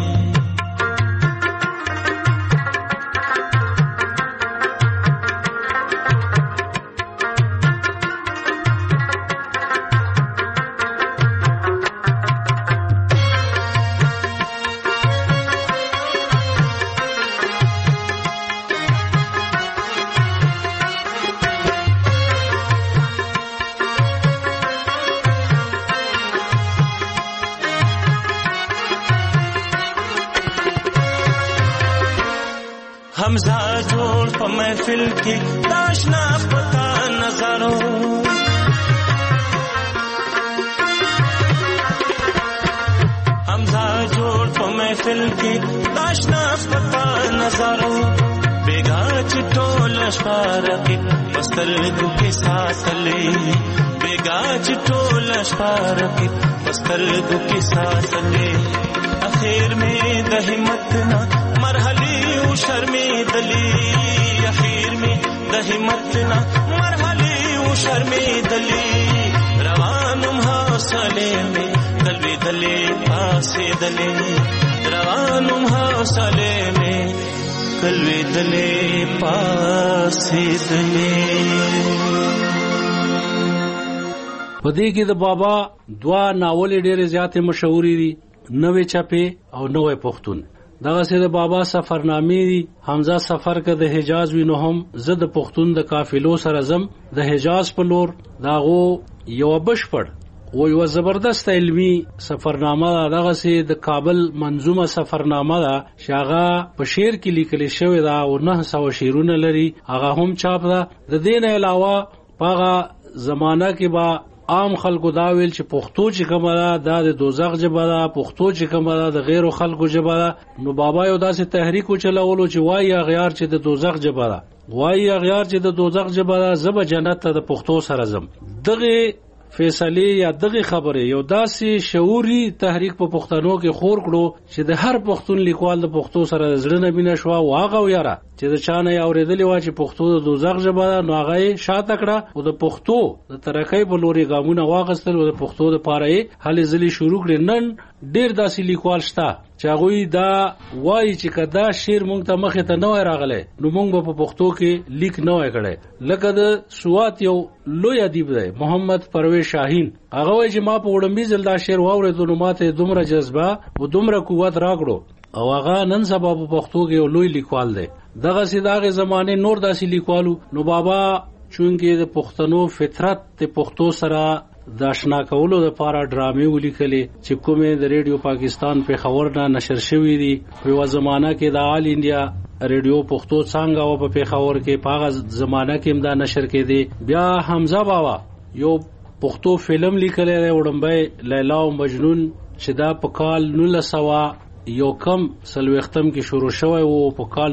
حمزه جوړ په محفل کې داشنا پتا نظرو حمزه جوړ په محفل کې داشنا پتا نظرو بیگا چټول شپارکی پسترګو کې ساتلې بیگا چټول شپارکی پسترګو کې ساتلې اخر میں د همت نا مرحله او شرمېدلې اخر میں د همت نا مرحله او شرمېدلې روانم حاصله میں کلوېدلې پاسې دلې روانم حاصله میں کلوېدلې پاسې دلې. پدې کې د بابا دوا ناول ډېر زیات مشهوري دي، نوې چاپې او نوې پښتون. دغه سره د بابا سفرنامې دي. حمزه سفر که د حجاز وینو هم زه د پښتون د قافلو سره زم د حجاز په لور. داغو یو بشپړ او یو زبردست علمی سفرنامه ده. دغه سره د کابل منظومه سفرنامه ده چې هغه په شعر کې لیکل شوی ده او 900 شعرونه لري. هغه هم چاپ ده. د دې نه علاوه هغه زمانہ کې با عام خلکو دا ویل چې پښتو چې کومه ده د دوزخ ژبه ده، پښتو چې کومه ده د غیرو خلکو ژبه ده. نو بابا یو داسې تحریک وچلولو چې وایي اغیار چې د دوزخ ژبه ده، وایي اغیار چې د دوزخ ژبه ده، زه به جنت ته د پښتو سره ځم. دغه فیصله یا دغه خبره یو داسې شعوري تحریک په پښتنو کې خور کړو چې د هر پښتون لیکوال د پښتو سره زړه نه بینه شو. واغه ویاره چې د چانه اوریدلې و چې پښتو د دوزخ ژبه ده، نو هغه شاته کړه او د پښتو د ترقۍ په لوري ګامونه واغستل او د پښتو د پاره هلې ځلې شروع کړي. نن ډیر داسې لیکوال شته چې هغوی دا وایي چې کدا شعر مونږ ته مخې ته نه وای راغلی نو مونږ به په پښتو کې لیک نه وای کړی. لکه د سوات یو لوی ادیب دی محمد پرویز شاهین، هغه وایي چې ما په وړاندې ځل دا شعر واورېدو نو ماته دومره جذبه او دومره قوت راکړو او هغه نن سبا په پښتو کې یو لوی لیکوال دی. دغسې د هغې زمانې نور داسې لیکوالو. نو بابا چونکې د پښتنو فطرت د پښتو سره د اشنا کولو لپاره ډرامې ولیکلې چې کومې د ریډیو پاکستان پېښور نه نشر شوي دي. په یوه زمانه کې د آل انډیا ریډیو پښتو څانګه وه په پېښور کې، په هغه زمانه کې هم دا نشر کېدی. بیا حمزه بابا یو پښتو فلم لیکلی دی وړومبی لیلا او مجنون چې دا په کال 1900 یو کم سلوختم کې شروع شوی و، په کال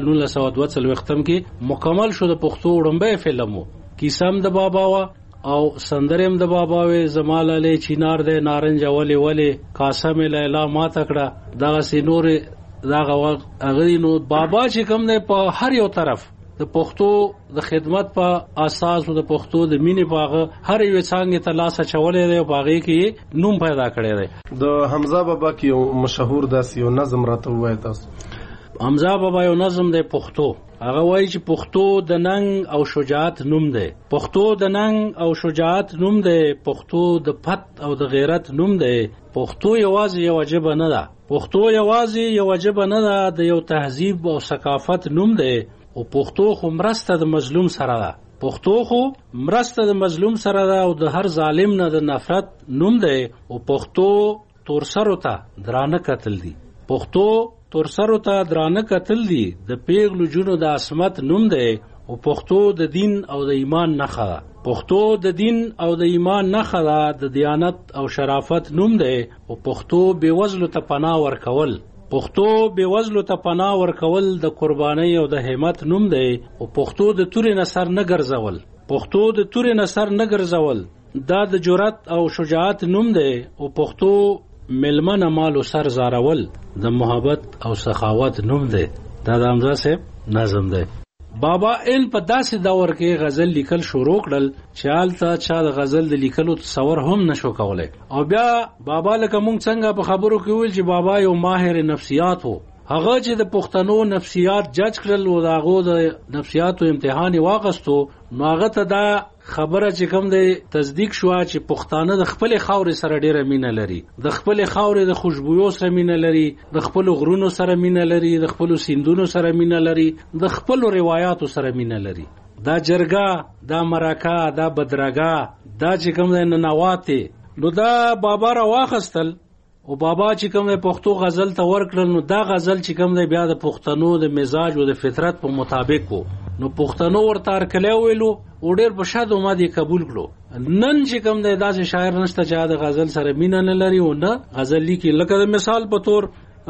1942 کې مکمل شو. د پښتو وړومبی فلم و، کیسه د بابا و او سندرم د بابا وې زما لاله چینار د نارنج ولې قاسم لیلا ما تکړه دغه نور دغه هغه نو بابا چې کوم نه په هر یو طرف د پښتو د خدمت په اساس او د پښتو د مینې په هغه هر یو څنګه ته لاس چولې دی او باغې کې نوم پیدا کړی دی. د حمزه بابا کې یو مشهور داسې یو نظم راته وایي تاسو. حمزه بابا یو نظم دی پښتو، هغه وایي چې پښتو د ننګ او شجاعت نوم دی، پښتو د ننګ او شجاعت نوم دی، پښتو د پت او د غیرت نوم دی. پښتو یوازې یو ژبه نه ده، پښتو یوازې یو ژبه نه ده، د یو تهذیب او ثقافت نوم دی. او پښتو خو مرسته د مظلوم سره ده، پښتو خو مرسته د مظلوم سره ده او د هر ظالم نه د نفرت نوم دی. او پښتو تورسرو ته درانه قتل دي، پښتو تورسرو ته درانه قتل دي، د پیغلو جونو د عصمت نوم دی. او پښتو د دین او د ایمان نښه ده، پښتو د دین او د ایمان نښه ده، د دیانت او شرافت نوم دی. او پښتو بېوزلو ته پناه ورکول، پښتو بېوزلو ته پناه ورکول د قربانۍ او د همت نوم دی. او پښتو د تورې نه سر نه ګرځول، پښتو د تورې نه سر نه ګرځول دا د جرأت او شجاعت نوم دی. او پښتو ملمنه مال او سر زارول د محبت او سخاوت نوم دی. دا د حمزه صاحب نظم دی. بابا ان په داسې دور کې غزل لیکل شروع کړل چې هلته چا د غزل د لیکلو تصور هم نشو کولی. او بیا بابا لکه مونږ څنګه په خبرو کې ویل چې بابا یو ماهر نفسیات و، هغه چې د پښتنو نفسیات جج کړل او د هغو د نفسیاتو امتحان واغستو نو هغه ته دا خبره چې کوم دی تصدیق شوه چې پښتانه د خپل خاورې سره ډیره مینه لري، د خپل خاورې د خوشبویو سره مینه لري، د خپل غرونو سره مینه لري، د خپل سیندونو سره مینه لري، د خپل روایتو سره مینه لري. دا جرګه، دا مرکه، دا بدرګه، دا چې کوم دی ننواتې نو دا بابا را واخستل او بابا چې کوم دی پښتو غزل ته ورکړل. نو دا غزل چې کوم دی بیا د پښتنو د مزاج او د فطرت په مطابق وو. نو پښتنو ورته هرکلی ویلو او ډېر په شاد امید یې قبول کړو. نن چې کوم دی داسې شاعر نشته چې د غزل سره مینه نه لري او نه غزل لیکي. لکه د مثال په طور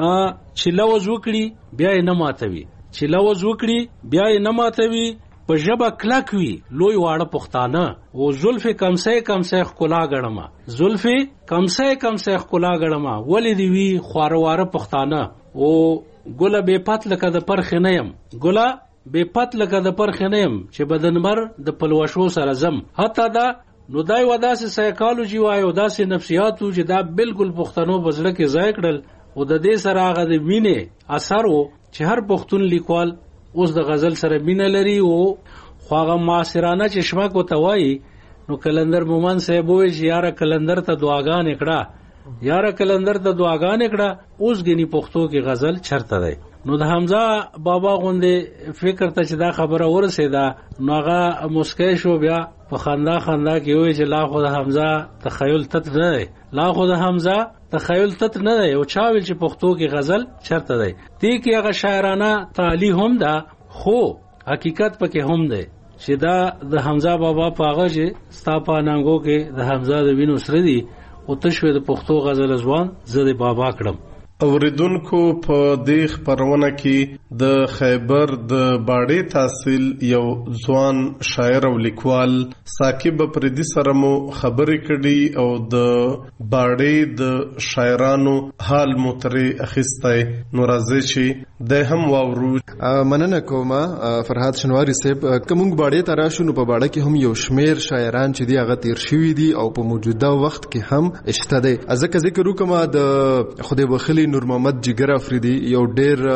چې لوز وکړي بیا یې نه ماتوي، چې لوز وکړي بیا یې نه ماتوي، په ژبه کلک وي لوی واړه پښتانه. او زلفې کمسۍ ښکلا ګڼمه، زلفې کمسۍ ښکلا ګڼمه، ولې دې وي خواره پښتانه. او ګله بې پت لکه د پرخې نه یم، ګله بې پت لکه د پرخې نه یم، چې بدنمر د پلوشو سره زم. حتی دا نو دا یوه داسې سایکالوجي وایي او داسې نفسیاتو چې دا بالکل پښتنو په زړه کې ځای کړل. او د دې سره هغه د مینې اثر و چې هر پښتون لیکوال اوس د غزل سره مینه لري. او خو هغه معاصرانه چې شمک ورته وایي نو کلندر مومن صاحب وایي چې یاره کلندر ته دعاګانې کړه، یاره کلندر ته دعاګانې کړه، اوس ګنې پښتو کې غزل چرته دی. نو د حمزه بابا غوندې فکر ته چې دا خبره ورسېده نو هغه مسکی شو، بیا په خندا کې وایي چې لا خو د حمزه تخیل تت نه دی، لا خو د حمزه تخیل تت نه دی. او چا ویل چې پښتو کې غزل چرته دی. دې کې هغه شاعرانه تعالی هم ده خو حقیقت پکې هم دی چې دا د حمزه بابا په هغه چې ستا په اننګو کې د حمزه د وینو سره دي او تشوي د پښتو غزل ځوان زه د بابا کړم. اوریدونکو په دې خبرونه کې د خیبر د باړې تحصیل یو ځوان شاعر او لیکوال ثاقب پردي سره مو خبرې کړي او د باړې د شاعرانو حال مو ترې اخیستی. نو راځي چې د هم واورو. مننه کوم فرهاد شنواری صاحب. کومنګ باړې ته راشو نو په باړه کې هم یو شمیر شاعران چې دی هغه تیر شوي دي او په موجوده وخت کې هم شته دی. ځکه ذکر وکم د خدای بخلي نور محمد جګر افریدي یو ډیر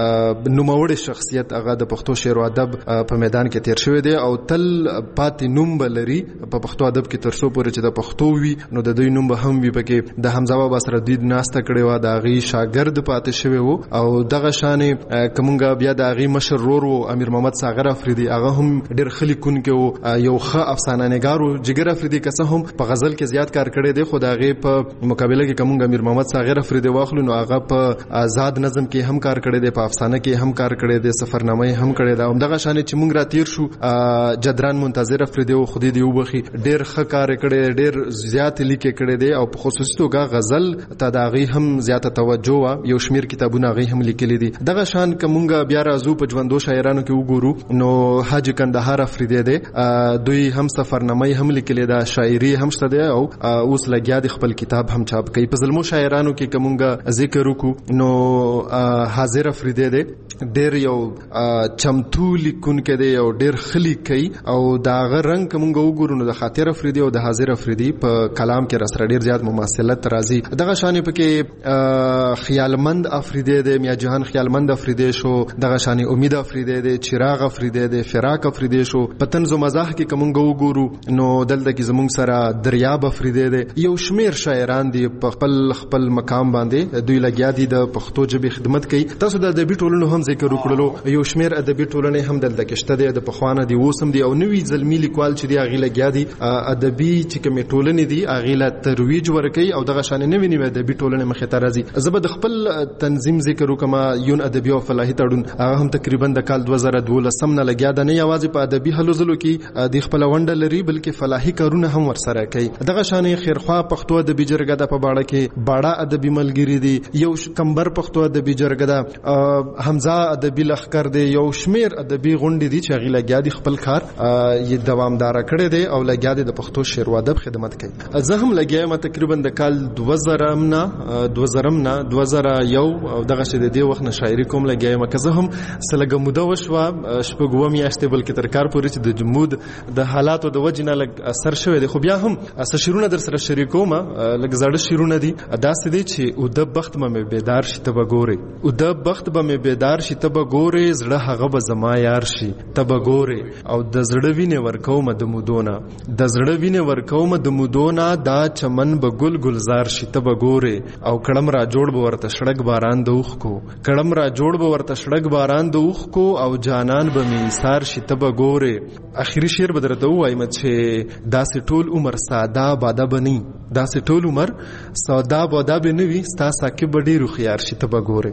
نوموړی شخصیت هغه د پښتو شعر او ادب په میدان کې تیر شوی دی او تل پاتې نوم بلري په پښتو ادب کې تر څو پورې چې د پښتو وي نو د دوی نوم به هم وي. پکې د حمزه بابا سره دوی ناسته کړې وه، د هغې شاګرد پاتې شوی و او دغه شانې که مونږ بیا د هغې مشر ورور و امیر محمد ساغر افریدي، هغه هم ډېر ښه لیکونکی و، یو ښه افسانه نګار و. جګر افریدي که څه هم په غزل کې زیات کار کړی دی خو د هغې په مقابله کې که مونږ امیر محمد ساغر افریدي واخلو نو هغه په آزاد نظم کې هم کار کړی دی، په افسانه کې هم کار کړی دی، سفرنامه هم کړی دی. همدغه شانې چې مونږ را تیر شو جدران منتظر افریدي و، خدای دې وبخي، ډېر ښه کار یې کړی، ډېر زیات لیکې کړی دی او په خصوصي توګه غزل ته د هغې هم زیاته توجه وه، یو شمېر کتابونه هغې هم لیکلي دي. دغه شان که مونږ بیا راځو په ژوندو شاعرانو کې وګورو نو حاجي کندهار افریدی دی، دوی هم سفرنامه هم لیکلې ده، شاعري هم شته دی او اوس لګیا دی خپل کتاب هم چاپ کوي. په زلمو شاعرانو کې که مونږ ذکر وکړو نو حاضر افریدی دی، ډېر یو چمتو لیکونکی دی او ډېر ښه لیکي او د هغه رنګ که مونږ وګورو نو د خاطر افریدي او د حاضر افریدي په کلام کې راسره ډېر زیات مماثلت راځي. دغه شانې پکې خیالمند افریدی دی، میا جهان خیالمند افریدی شو، دغه شانې امید افریدی دی، چراغ افریدی دی، فراق افریدی شو. په طنز و مزاح کې که مونږ وګورو نو دلته کې زمونږ سره دریاب افریدی دی. یو شمېر شاعران دي په خپل مقام باندې دوی لګیا دي د پښتو ژبې خدمت کوي. تاسو د ادبي ټولنو هم ذکر وکړلو، یو شمېر ادبي ټولنې هم دلته کې شته دی، د پخوانه دي، اوس هم دي او نوي زلمي لیکوال چې دي هغې لګیا دي ادبي چې کومې ټولنې دي هغې له ترویج ورکوي او دغه شانې نوې نوې ادبي ټولنې مخې ته راځي. زه به د خپل تنظیم ذکر وکړم، یون ادبي او فلاحي تړون، هغه هم تقریبا د کال 2012 نه لګیا ده، نه یوازې په ادبي هلو ځلو کې د خپله ونډه لري بلکې فلاحي کارونه هم ورسره کوي. دغه شانې خیرخوا پښتو ادبي جرګه ده په باړه کې، باړه ادبي ملګري دي، یو کمبر پښتو ادبي جرګه ده، حمزه ادبي لښکر دی، یو شمېر ادبي غونډې دي چې هغې لګیا دي خپل کار یې دوامداره کړی دی او لګیا دی د پښتو شعر و ادب خدمت کوي. زه هم لګیا یم تقریبا د کال 2000 نه 2001 او دغه شی د دې وخت نه شاعري کوم لګیا یم. که زه هم څه لږه موده وشوه، شپږ اووه میاشتې بلکې تر کار پورې چې د جمود د حالاتو د وجې نه لږ اثر شوی دی، خو بیا هم څه شعرونه در سره شریکوم، لږ زاړه شعرونه دي. داسې دی چې اوده بخت به مې بیدار شي ته به ګورې، اوده بخت به مې بیدار شي ته به ګورې، زړه هغه به زما یار شي ته به ګورې، او د زړه وینې ورکومه د مودونه، د زړه وینې ورکومه د مودونه، دا چمن به ګل ګلزار شي ته به ګورې، او کړم را جوړ به ورته شړک باران د اوښکو، کړم را جوړ به ورته شړک باران د اوښکو، او جانان به مې ایثار شي ته به ګورې. اخري شعر به درته ووایم چې داسې ټول عمر ساده باده به نه وي، داسې ټول عمر ساده باده به نه وي، ستا ساقي به ډېر هوښیار شي ته به ګورې.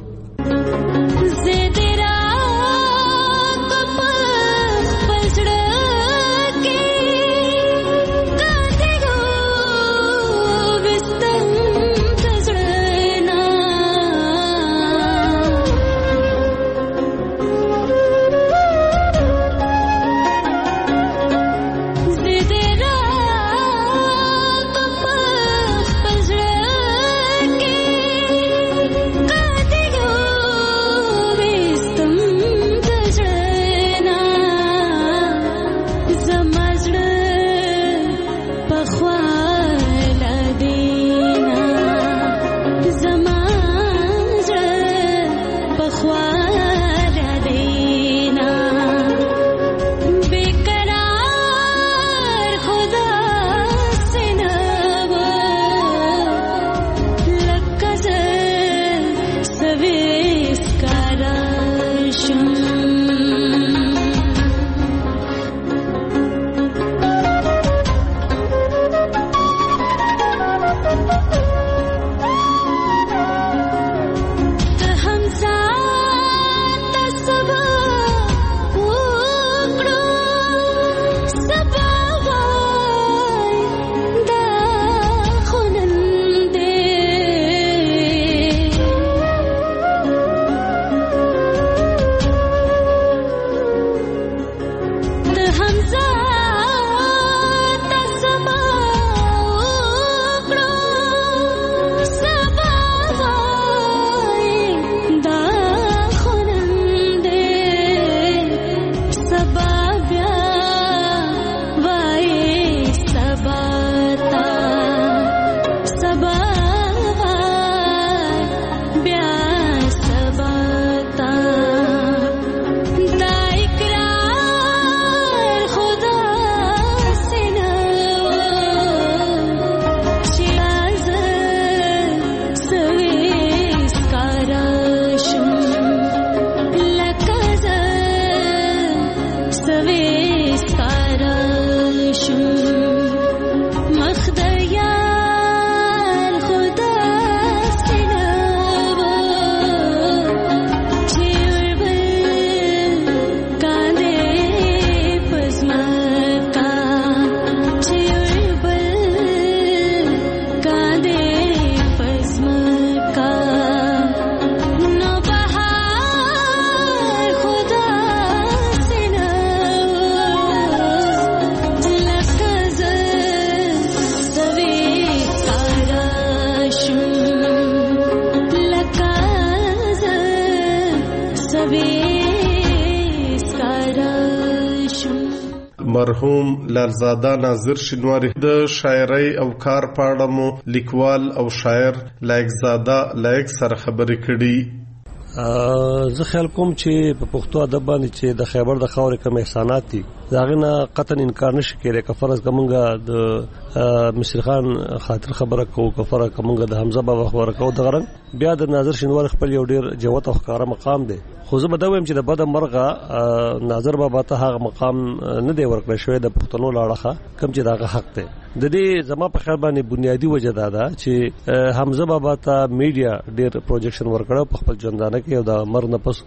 مرحوم لالزاده ناظر شینواری د شاعرۍ او کار په اړه مو لیکوال او شاعر لایقزاده لایق سره خبرې کړي. زه خیال کوم چې په پښتو ادب باندې چې د خیبر د خاورې کوم احسانات دي داغه نه قطعا انکار نشي کېدای. که فرض کومګه د مصر خان خاطر خبره کوو، که فرض کومګه د حمزه بابا خبره کوو، د غرنګ بیا د ناظر شینواری خپل یو ډیر جوت او ښکارا مقام دی. خو زه به دا وایم چې د بد مرغه ناظر بابا ته هغه مقام نه دی ورکړی شوی د پښتنو لاړه کم چې داغه حق دی. د دې زما په خیال باندې بنیادی وجه دا ده چې حمزه بابا ته میډیا ډیر پروجیکشن ورکړو په خپل ژوندانه کې او د مرګ نه پس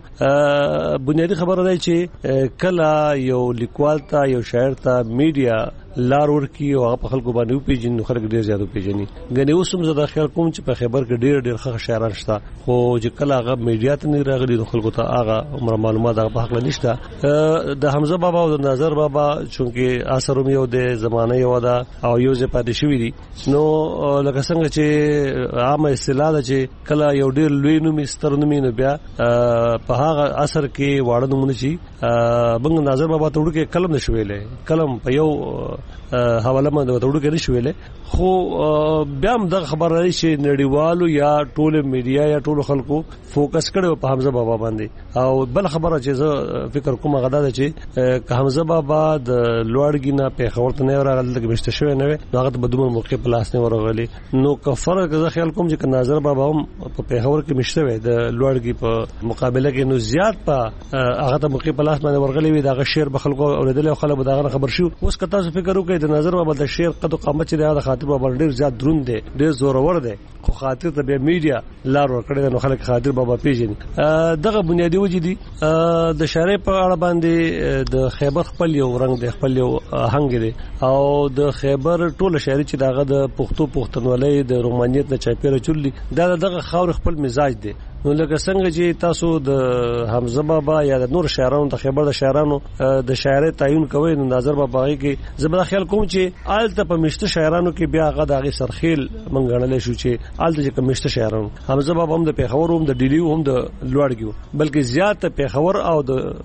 هم بنیادی خبره ده چې کله یو لیکوال ته یو شاعر ته میډیا لار ورکی او په خلکو باندې پیژنې خلک ډیر زیات پیژني. غني اوس هم زه د خیال کوم چې په خیبر کې ډیر ښه شاعران شته، خو چې کله هغه میډیا ته نه راغلي د خلکو ته هغه عمر معلومات هغه په حق نشته. د حمزه بابا او د ناظر بابا چونکه اثر یو د زمانه یو ده او یو ځای پاتې شوی دي، نو لکه څنګه چې عامه اصطلاح ده چې کله یو ډیر لوی نوم ستر نوم نه بیا په هغه اثر کې واړه نومونه شي. بنګ ناظر بابا ته وړو کې کلم نشویلې، کلم په یو حواله باندې وړو کې نشویلې، خو بیا هم د خبر راځي چې نړیوالو یا ټول میډیا یا ټول خلکو فوکس کړو په حمزه بابا باندې. او بل خبره چې زه فکر کوم غدا ده چې که حمزه بابا د لوړګي نه په خبر ته نه راغلی د مشته شوی نه هغه ته بدومره موقع په لاس نه ورغلی، نو که فرق زه خیال کوم چې ناظر بابا هم په پیښور کې مشته وي د لوړګي په مقابله کې، نو زیات په هغه ته موقع په لاس باندې ورغلی وي. دا شعر به خلکو اوریدل او خلک به دا خبر شو. اوس که تاسو فکر وکړئ د ناظر بابا د شعر قد او قامت چې د خاطر بابا ډیر زیات دروند دی، ډیر زورور دی، خو خاطر ته بیا میډیا لار ورکړي نو خلک خاطر بابا پیژني. دغه بنیادی وجې دي. د شاعرۍ په اړه باندې د خیبر خپل یو رنگ دی، خپل یو آهنګ دی، او د خیبر ټول شاعري چې دغه د پښتونولۍ د رومانیت نه چاپیره چولي دا دغه خاور خپل مزاج دی. نو لکه څنګه چې تاسو د حمزه بابا یا د نور شاعرانو د خیبر د شاعرانو د شاعرۍ تعین کوي، نو ناظر بابا کې زبر خیال کوم چې آلته په مشته شاعرانو کې بیا هغه دغه سرخیل منګړلې شو چې آلته چې مشته شاعرانو حمزه بابا هم د پیښور هم د ډیلیو هم د لوړګیو، بلکې زیات پیښور او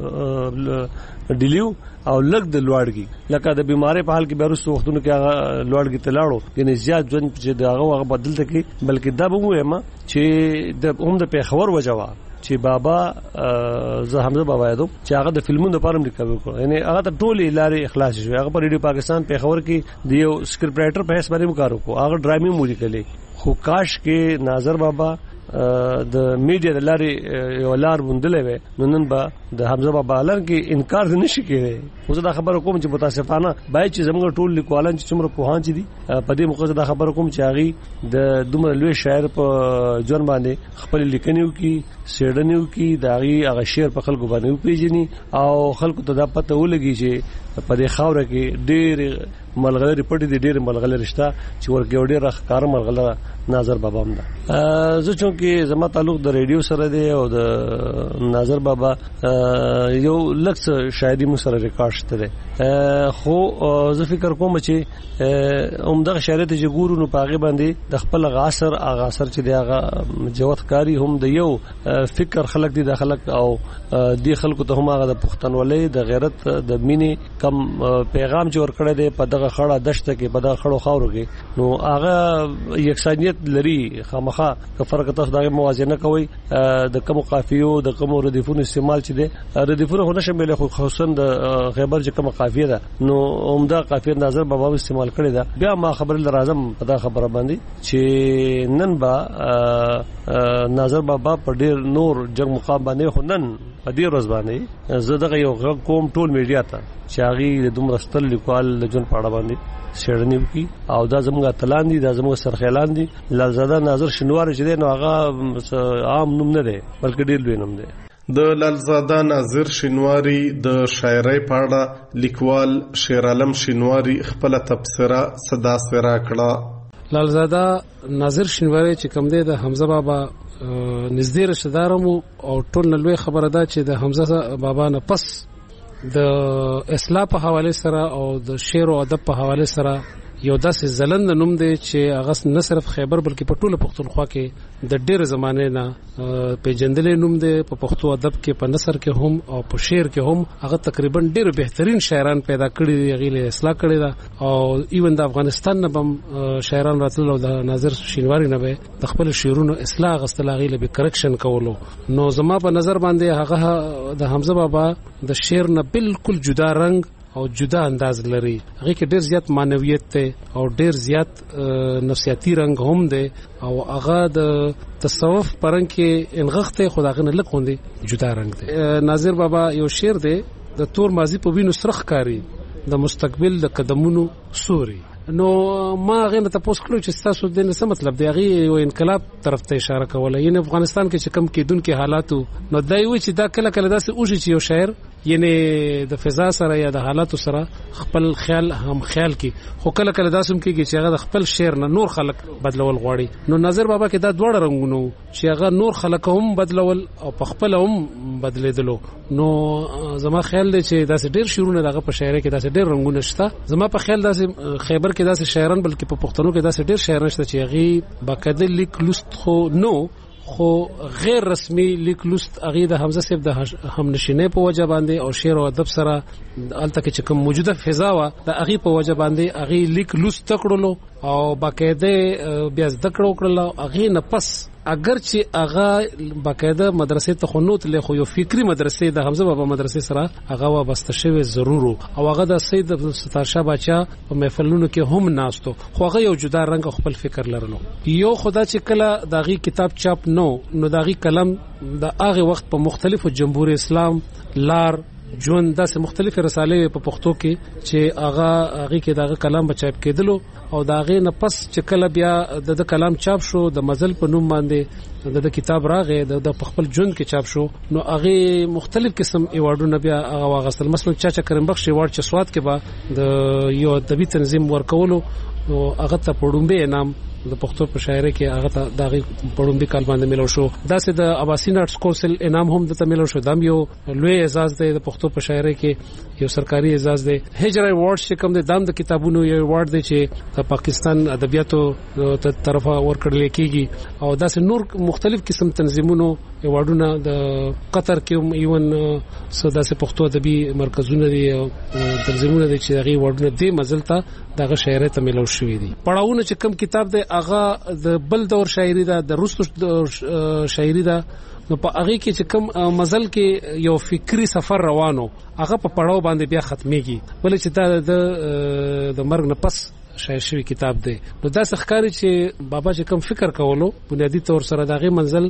د ډیلیو او لګ د لوړګي لکه د بیماری په حال کې بیرست وختونو کې هغه لوړګي ته لاړو، یعنی زیات ژوند چې دغه بدل تکي. بلکې دا به وایم چې د هم د پیښور وجوا چې بابا زه حمزه بابا یادوم چې هغه د فلمونو لپاره لیکل کړو، یعنی هغه ته ټولې لارې اخلاص شو. هغه په ریډیو پاکستان پیښور کې د یو سکرپټ رائټر په حیث باندې کار وکړو، هغه ډرامې مو لیکلې. خو کاش کې ناظر بابا د میډیا د لارې یو لار بوندلې وي، نو نن به د حمزه بابا لار کې انکار نه شي کېږي. اوس دا خبره کوم چې متاسفانه باید چې زموږ ټول لیکوالان چې څومره پوهان دي په دې موقع دا خبره کوم چې هغه د دومره لوی شاعر په ژوند باندې خپل لیکنیو کې سیډنیو کې داغي هغه شعر په خلکو باندې پیژني او خلکو ته دا پته ولګي چې په دې خاوره کې ډېر ملغلري پټي دي، ډېر ملغلري رشتہ چې ورګه ډېر ښکار ملغلره ناظر بابا هم ده. زه چونکه زما تعلق د ریډیو سره دی او د ناظر بابا یو لکس شاعري مو سره ریکارډ شته دی، خو زه فکر کوم چې عمدغه شاعري ته ګورو نو پاغي باندې د خپل غاصر اغاصر چې دی هغه جوت کاری هم د یو فکر خلق دي د خلق او دی خلکو ته هم هغه د پښتونولۍ د غیرت د مینې کم پیغام چې ورکړی دی په دغه خړه دشت کې په دغه خړو خاورو کې، نو هغه یکسانیت لري. خامخا که فرق تاسو دغه موازنه کوي د کوم قافیو د کوم ردیفونو استعمال چې دی ردیفونه خو نشه ملي خو خصوصا د خیبر چې کوم قافیه ده نو عمده قافیه ناظر بابا استعمال کړی دا. بیا ما خبر لرازم په دا خبره باندې چې نن با ناظر بابا په ډیر نور جنگ مقام باندې خو نن په دې ورځ باندې زه دغه یو غږ کوم ټول میډیا ته چې هغه د دومره ستر لیکوال د جون پاړه باندې شړنی وکي او دا زموږ اتلان دي، دا زموږ سرخیلان دي. لالزاده ناظر شینواری چې دی نو هغه عام نوم نه دی بلکې ډیر لوی نوم دی. د لالزاده ناظر شینواری د شاعرۍ پاړه لیکوال شیر عالم شینواری خپل تبصره صدا سره کړه. لالزاده ناظر شینواری چې کوم دی د حمزه بابا نږدې رشتہ دارمو او ټول لوی خبره ده چې د حمزه بابا نه پس د اصلاح په حواله سره او د شعر او ادب په حواله سره یو داسې زلند نوم دی چې هغه نه صرف خیبر بلکې په ټوله پښتونخوا کې د ډېر زمانه نه پیژندل نوم دی. په پښتو ادب کې په نثر کې هم او په شعر کې هم هغه تقریبا ډېر بهترین شاعران پیدا کړي دي، غیله اصلاح کړي دا او ایون د افغانستان نه بم شاعران راتلل او د ناظر شینواری نه به د خپل شعرونو اصلاح غستل غیله به کرکشن کولو. نو زما په نظر باندې هغه د حمزه بابا د شعر نه بالکل جدا رنگ او جدا انداز لري. هغه کې ډیر زیات معنویت ته او ډیر زیات نفسیاتی رنگ هم دی او هغه د تصوف پرنګ کې انغخته خداغه نه لکوندي جدا رنگ دی. ناظر بابا یو شعر دی د تور ماضی په وینو سرخ کاری د مستقبل د قدمونو سوري. نو ما غنه تاسو کړو چې تاسو د څه مطلب دی؟ هغه یو انقلاب طرف ته اشاره کوله. یعنی افغانستان کې چې کم کېدونکو حالاتو نو دای وی چې دا کله کله داسې اوږي چې یو شاعر یعنی د فضا سره یا د حالاتو سره خپل خیال هم خیال کی خو کله کله داسوم کېږي چې هغه خپل شعر نه نور خلق بدلول غواړي. نو ناظر بابا کې دا دوړ رنگونو چې هغه نور خلق هم بدلول او په خپل هم بدلیدلو. نو زما خیال دی چې داسې ډیر شعرونه دغه په شاعرۍ کې داسې ډیر رنگونه شته. زما په خیال داسې خیبر کې داسې شاعران بلکې په پښتنو کې داسې ډیر شاعران شته چې هغه باقاعده لیک لوست خو نو خو غیر رسمي لیک لوست هغه د حمزه صاحب د همنشینۍ په وجه باندې او شعر او ادب سره الته کې کوم موجوده فضا وا د هغه په وجه باندې هغه لیک لوست تکړلو او باقاعده بیا ذکر وکړل. هغه نه پس اگر چې هغه باقاعده مدرسې ته خنوت له خو یو فکری مدرسې د حمزه بابا مدرسې سره هغه وابسته شوی ضرور او هغه د سید ستار شاه بچا په محفلونو کې هم ناستو خو هغه یو جدا رنگ خپل فکر لرلو. یو خدا چې کله داغي کتاب چاپ نو داغي کلم د هغه وخت په مختلفو جمهور اسلام لار جون داسې مختلفه رسالې په پښتو کې چې هغه کې داغه کلام بچاپ کېدلو او داغه نه پس چې کله بیا د کلام چاپ شو د مزل په نوم باندې د کتاب راغې د خپل جون کې چاپ شو نو هغه مختلف قسم ایوارډونه بیا هغه واغستل. مثلا چاچا کریم بخش ایوارډ چې سواد کې با د یو ادبي تنظیم ورکولو نو هغه ته پړومبه انعام د پښتو په شاعرۍ کې هغه ته دغه پړومبي کال باندې ملو شو. داسې د اباسین آرټس کونسل انعام هم د ملو شو. دام یو لوی اعزاز دی د پښتو په شاعرۍ کې یو سرکاري اعزاز دی. هجر ایوارډ چې کوم دی دام د کتابونو یو ایوارډ دی چې د پاکستان ادبیاتو ته طرفه ورکړل کیږي او داسې نور مختلف قسم تنظیمونو ایوارډونه د قطر کې هم ایون سداسه پښتو ادبي مرکزونه دي او تنظیمونه دي چې هغه ایوارډونه دی مزلته دغه شاعرۍ ته ملو شوې دي. پړاوونه چې کوم کتاب دی هغه د بل دور شاعري ده د روسو شاعري ده نو په هغه کې چې کوم مزل کې یو فکری سفر روانو هغه په پړاو باندې بیا ختميږي ولې چې دا د مرګ نه پس شاعر شوی کتاب دی. نو دا ښکاری چې بابا چې کوم فکر کولو بنیادی طور سره دغه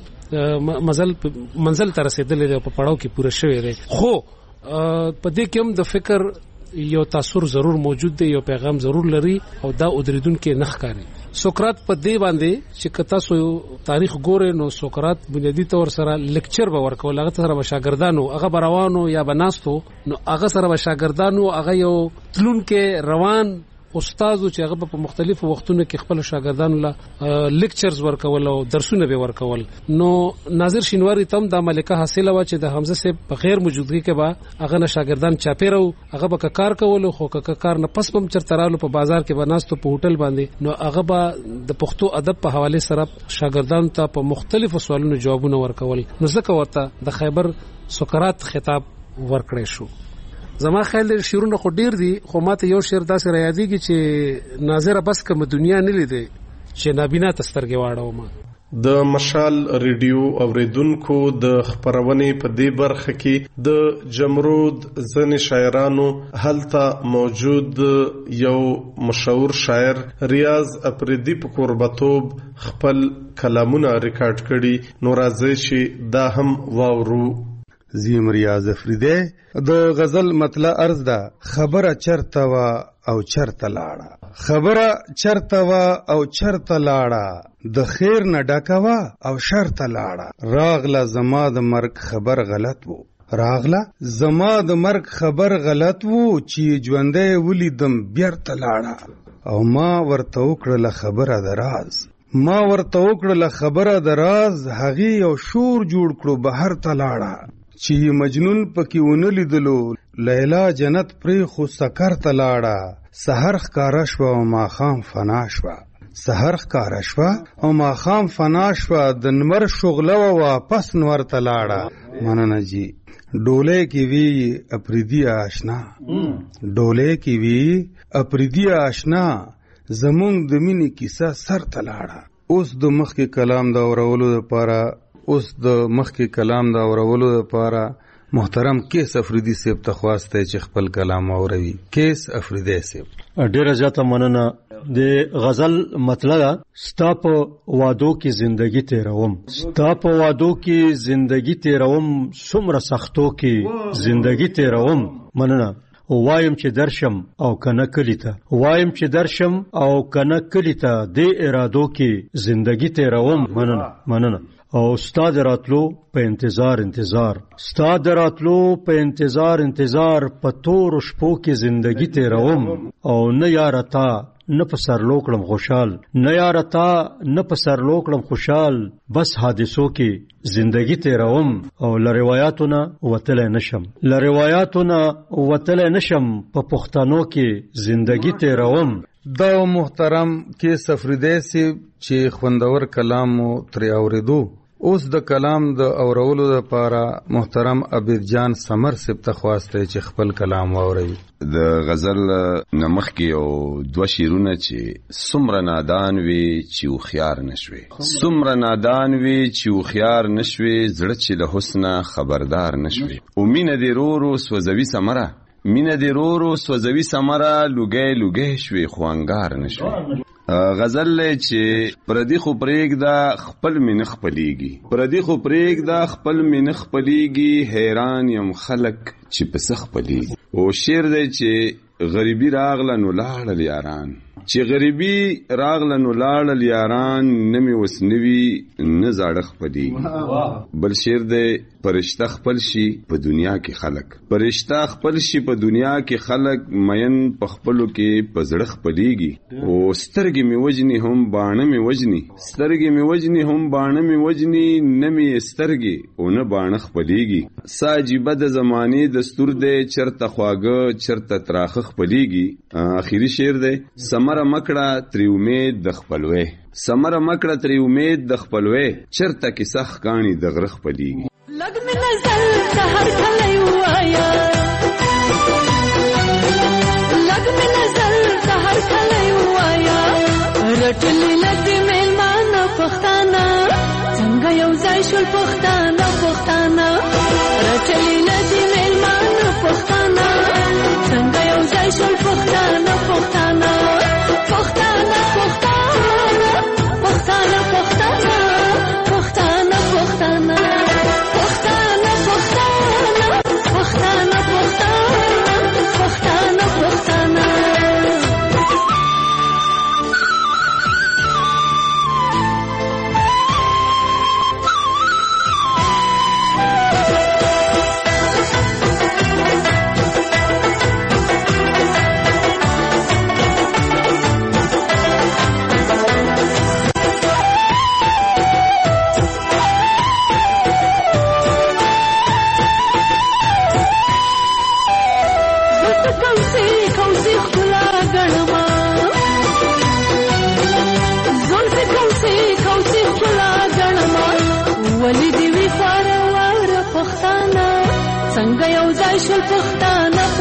منزل تر رسیدل دی په پړاو کې پوره شوی دی. خو په دې کې هم د فکر یو تاثیر ضرور موجود دی، یو پیغام ضرور لري او دا ودریدونکو نه ښکاری. سقراط په دې باندې چې کتا سو تاریخ ګوره نو سقراط بنیادی طور سره لیکچر به ورکول هغه سره شاګردانو هغه بروانو یا بناستو نو هغه سره شاګردانو هغه یو تلونکو روان استادو چې هغه په مختلفو وختونو کې خپل شاګردانو له لیکچرز ورکول او درسونه به ورکول. نو ناظر شینواری تم د ملکه حاصله و چې د حمزه صاحب په غیر موجودګي کې به هغه نه شاګردان چاپیرو هغه به کار کول خو کار نه پس بم چرترالو په بازار کې بناستو په هوټل باندې نو هغه به د پښتو ادب په حواله سره شاګردانو ته په مختلفو سوالونو جوابونه ورکول. نو ځکه ورته د خیبر سقراط خطاب ورکړی شو. زما خیال دی شعرونه خو ډیر دي خو ماته یو شعر داسې را یادېږي چې ناظره بس کوم دنیا نه لیدي چې نابینا تسترګې واړو ما. د مشال ریډیو اوریدونکو د خبرونې په دې برخه کې د جمرود ځنې شاعرانو هلته موجود یو مشهور شاعر ریاض اپریدی په قربتوب خپل کلامونه ریکارډ کړي نو راځي چې دا هم واورو. زیم ریاض افریدی د غزل مطلع عرض ده خبره چرته وا او چرته لاړه خبره چرته وا او چرته لاړه د خیر نه ډکه وا او شرته لاړه راغله زما د مرګ خبر غلط وو راغله زما د مرګ خبر غلط وو چې ژوندی ولیدم بیرته لاړه او ما ورته وکړله خبره د راز ما ورته وکړله خبره د راز هغې یو شور جوړ کړو بهر ته لاړه چې مجنون پکې ونه لیدلو لیلا جنت پرېښو سکر ته لاړه سحر ښکاره شوه او ماښام فنا شوه سحر ښکاره شوه او ماښام فنا شوه د نمر شغله وه واپس نور ته لاړه مننه جی ډولۍ کې وی اپریدي آشنا ډولۍ کې وی اپریدي آشنا زمونږ د مینې کیسه سر ته لاړه اوس د مخکې کلام د اورولو دپاره محترم کیس افریدي صاحب ته خواستی چې خپل کلام اوروي کیس افریدي صاحب ډیره زیاته مننه د غزل مطلب ستا په وادو کې زندگی تیروم ستا په وادو کې زندگی تیروم څومره سختو کې زندگی تیروم مننه وایم چې درشم او کنه کلی ته وایم چې درشم او کنه کلی ته د ارادو کې زندگی تیروم مننه او استاد راتلو په انتظار استاد راتلو په انتظار په تور شپو کې زندگی تیروم او نه یارتا نه په سرلو کړم خوشحال نه یارتا نه په سرلو کړم خوشحال بس حادثو کې زندگی تیروم او لروایاتونه وتلې نشم په پښتنو کې زندگی تیروم دا محترم کیس افریدی صاحب چې خوندور کلام مو ترې اوریدو اوس د کلام د اورولو لپاره محترم عبید جان سمر صاحب ته خواسته چې خپل کلام واوري د غزل نمخ کې یو دوه شیرونه چې څومره نادان وي چې هوښیار نشوي څومره نادان وي چې هوښیار نشوي زړه چې له حسنه خبردار نشوي او مینه دې رو سوځوي ثمره مینه دې رو سوځوي ثمره لوګی شوي خو انګار نشوي غزل چې پردی خو پرېږده خپل مې نه خپلېږي حیران یم خلک چې په څه خپلېږي او شعر دی چې غریبي راغله نو لاړل یاران نه مې اوس نوي نه زاړه خپلېږي بل شعر دی فرشته خپل شي په دنیا کې خلک مین په خپلو کې په زړه خپلېږي او سترګې مې وجني هم باڼه مې وجني نه مې سترګې او نه باڼه خپلېږي سا عجیبه د زمانې دستور دی چرته خواږه چرته تراخه خپلېږي آخري شعر دی سمره مکړه ترې امید د خپلوۍ چرته کې سخت کاڼي د غره خپلېږي لگ میں نزل سہر کھلئی وایا رټلی لدی میلمان پښتانه څنګه یو ځای شول پښتانه رټلی لدی میلمان پښتانه څنګه یو ځای شول پښتانه څنګه یو ځای شول پښتانه